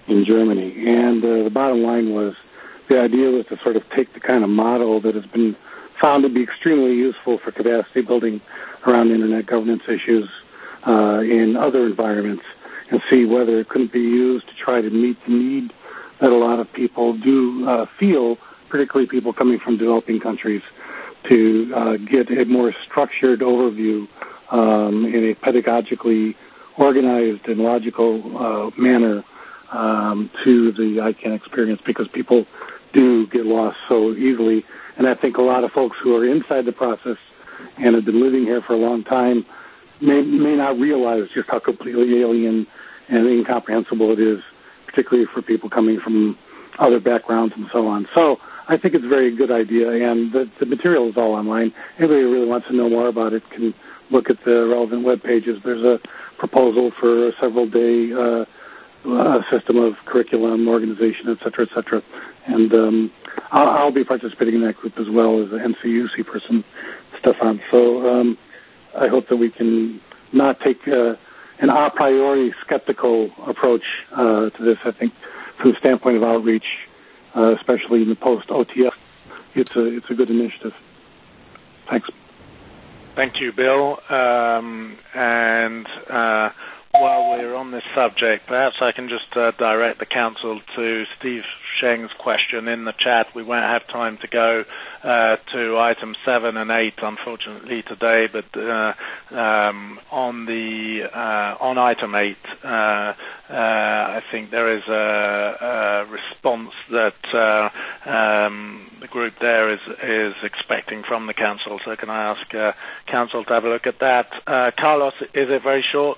in Germany. And uh, the bottom line was the idea was to sort of take the kind of model that has been found to be extremely useful for capacity building around Internet governance issues uh, in other environments and see whether it couldn't be used to try to meet the need that a lot of people do uh, feel, particularly people coming from developing countries, to uh, get a more structured overview um, in a pedagogically organized and logical uh, manner um, to the ICANN experience, because people do get lost so easily. And I think a lot of folks who are inside the process and have been living here for a long time may, may not realize just how completely alien and incomprehensible it is, particularly for people coming from other backgrounds and so on. So I think it's a very good idea, and the, the material is all online. Anybody who really wants to know more about it can look at the relevant web pages. There's a proposal for a several-day uh, uh, system of curriculum, organization, et cetera, et cetera. And um, I'll, I'll be participating in that group as well as an N C U C person, Stefan. So um, I hope that we can not take uh, an a priori skeptical approach uh, to this. I think from the standpoint of outreach, uh, especially in the post-O T F, it's a, it's a good initiative. Thanks. Thank you, Bill. Um, and uh, while we're on this subject, perhaps I can just uh, direct the Council to Steve Sheng's question in the chat. We won't have time to go uh, to item seven and eight, unfortunately, today, but uh, um, on the uh, on item eight, uh, uh, I think there is a, a response that uh, um, the group there is is expecting from the Council. So can I ask uh, Council to have a look at that? Uh, Carlos, is it very short?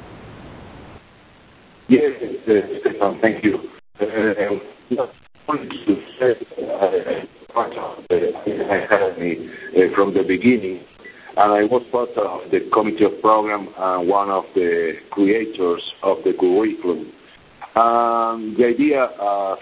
Yes, uh, Stefan, thank you. Uh, not only to say uh, part of the Academy uh, from the beginning, and I was part of the committee of program and one of the creators of the curriculum. Um, the idea, as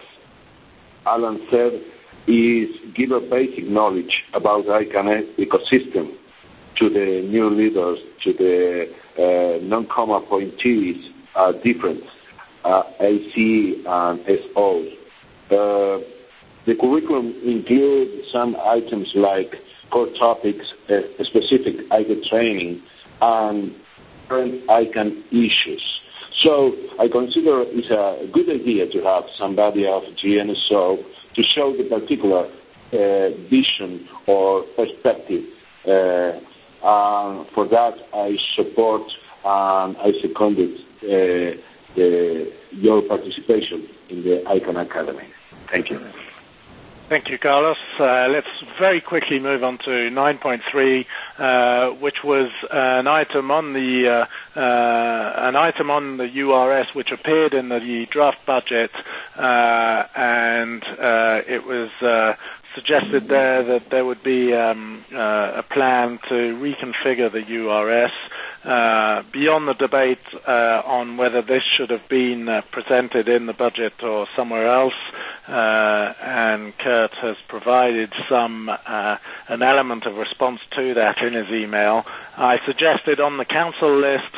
Alan said, is give a basic knowledge about the ICANN ecosystem to the new leaders, to the uh, non-com appointees, are different, uh, A C and S Os. Uh, the curriculum includes some items like core topics, uh, specific ICANN training, and current ICANN issues. So I consider it's a good idea to have somebody of G N S O to show the particular uh, vision or perspective. Uh, and for that, I support and I seconded uh, the, your participation in the ICANN Academy. Thank you. Thank you, Carlos. Uh, let's very quickly move on to nine point three, uh, which was an item on the uh, uh, an item on the U R S which appeared in the draft budget, uh, and uh, it was uh, suggested there that there would be um, uh, a plan to reconfigure the U R S. Uh, beyond the debate uh, on whether this should have been uh, presented in the budget or somewhere else, uh, and Kurt has provided some uh, an element of response to that in his email. I suggested on the council list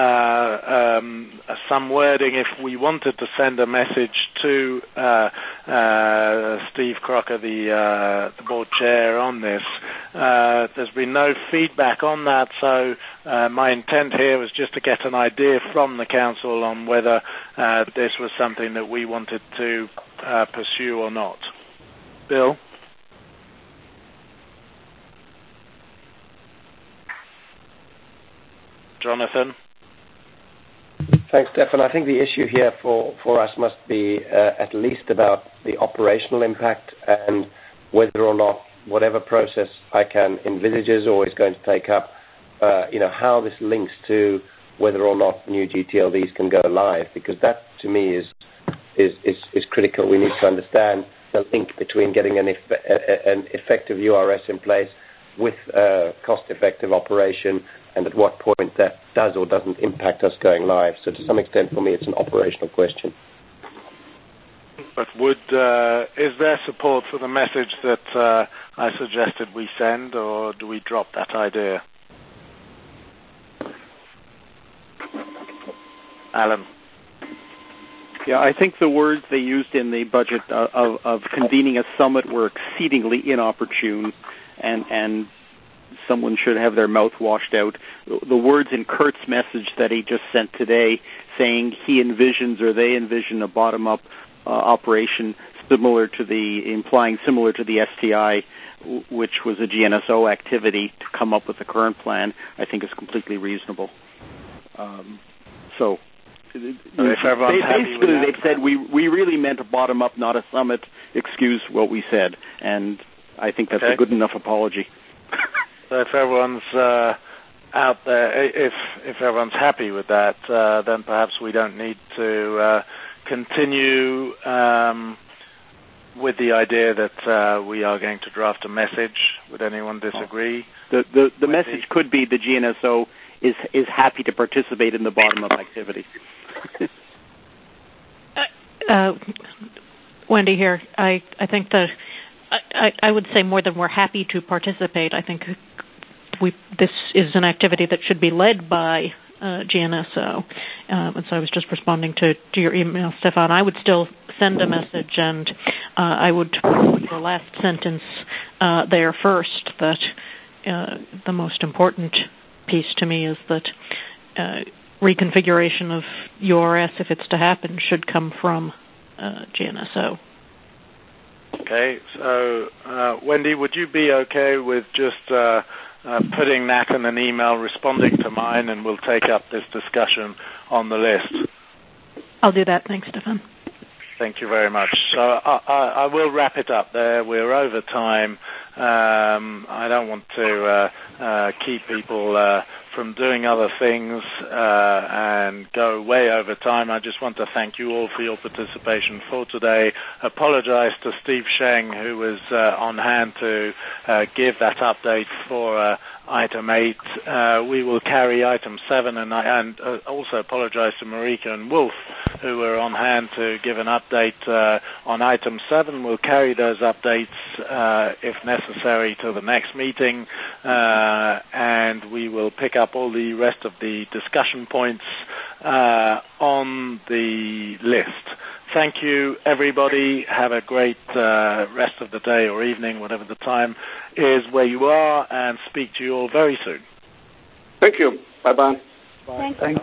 uh, um, some wording if we wanted to send a message to uh, uh, Steve Crocker, the, uh, the board chair, on this. Uh, there's been no feedback on that, so uh, my intent here was just to get an idea from the council on whether uh, this was something that we wanted to uh, pursue or not. Bill? Jonathan? Thanks, Stefan. I think the issue here for, for us must be uh, at least about the operational impact and whether or not whatever process ICANN envisages or is going to take up, uh, you know, how this links to whether or not new G T L Ds can go live, because that, to me, is is, is, is critical. We need to understand the link between getting an, eff- an effective U R S in place with uh, cost-effective operation, and at what point that does or doesn't impact us going live. So to some extent, for me, it's an operational question. But would uh, is there support for the message that uh, I suggested we send, or do we drop that idea? Alan? Yeah, I think the words they used in the budget uh, of, of convening a summit were exceedingly inopportune, and and someone should have their mouth washed out. The words in Kurt's message that he just sent today, saying he envisions or they envision a bottom-up uh, operation similar to the, implying similar to the S T I, which was a G N S O activity to come up with the current plan, I think is completely reasonable. Um, so, if everyone's they, happy basically with that, they've said we we really meant a bottom-up, not a summit. Excuse what we said, and I think that's okay. a good enough apology. So if everyone's uh, out there, if if everyone's happy with that, uh, then perhaps we don't need to uh, continue um, with the idea that uh, we are going to draft a message. Would anyone disagree? The the, the message could be the G N S O is is happy to participate in the bottom-up activity. uh, Wendy here. I, I think that I, I would say more than we're happy to participate. I think we this is an activity that should be led by uh, G N S O. Um, and so I was just responding to, to your email, Stefan. I would still send a message, and uh, I would put the last sentence uh, there first, that uh, the most important piece to me is that uh, reconfiguration of U R S, if it's to happen, should come from uh, G N S O. Okay, so uh, Wendy, would you be okay with just uh, uh, putting that in an email, responding to mine, and we'll take up this discussion on the list? I'll do that. Thanks, Stefan. Thank you very much. So I, I, I will wrap it up there. We're over time. Um, I don't want to uh, uh, keep people uh, from doing other things uh, and go way over time. I just want to thank you all for your participation for today. Apologize to Steve Sheng, who was uh, on hand to uh, give that update for uh, item eight. Uh, we will carry item seven, and, I, and uh, also apologize to Marika and Wolf, who were on hand to give an update uh, on item seven. We'll carry those updates, uh, if necessary, to the next meeting, uh, and we will pick up all the rest of the discussion points uh, on the list. Thank you, everybody. Have a great uh, rest of the day or evening, whatever the time is where you are, and speak to you all very soon. Thank you. Bye-bye. Bye. Thank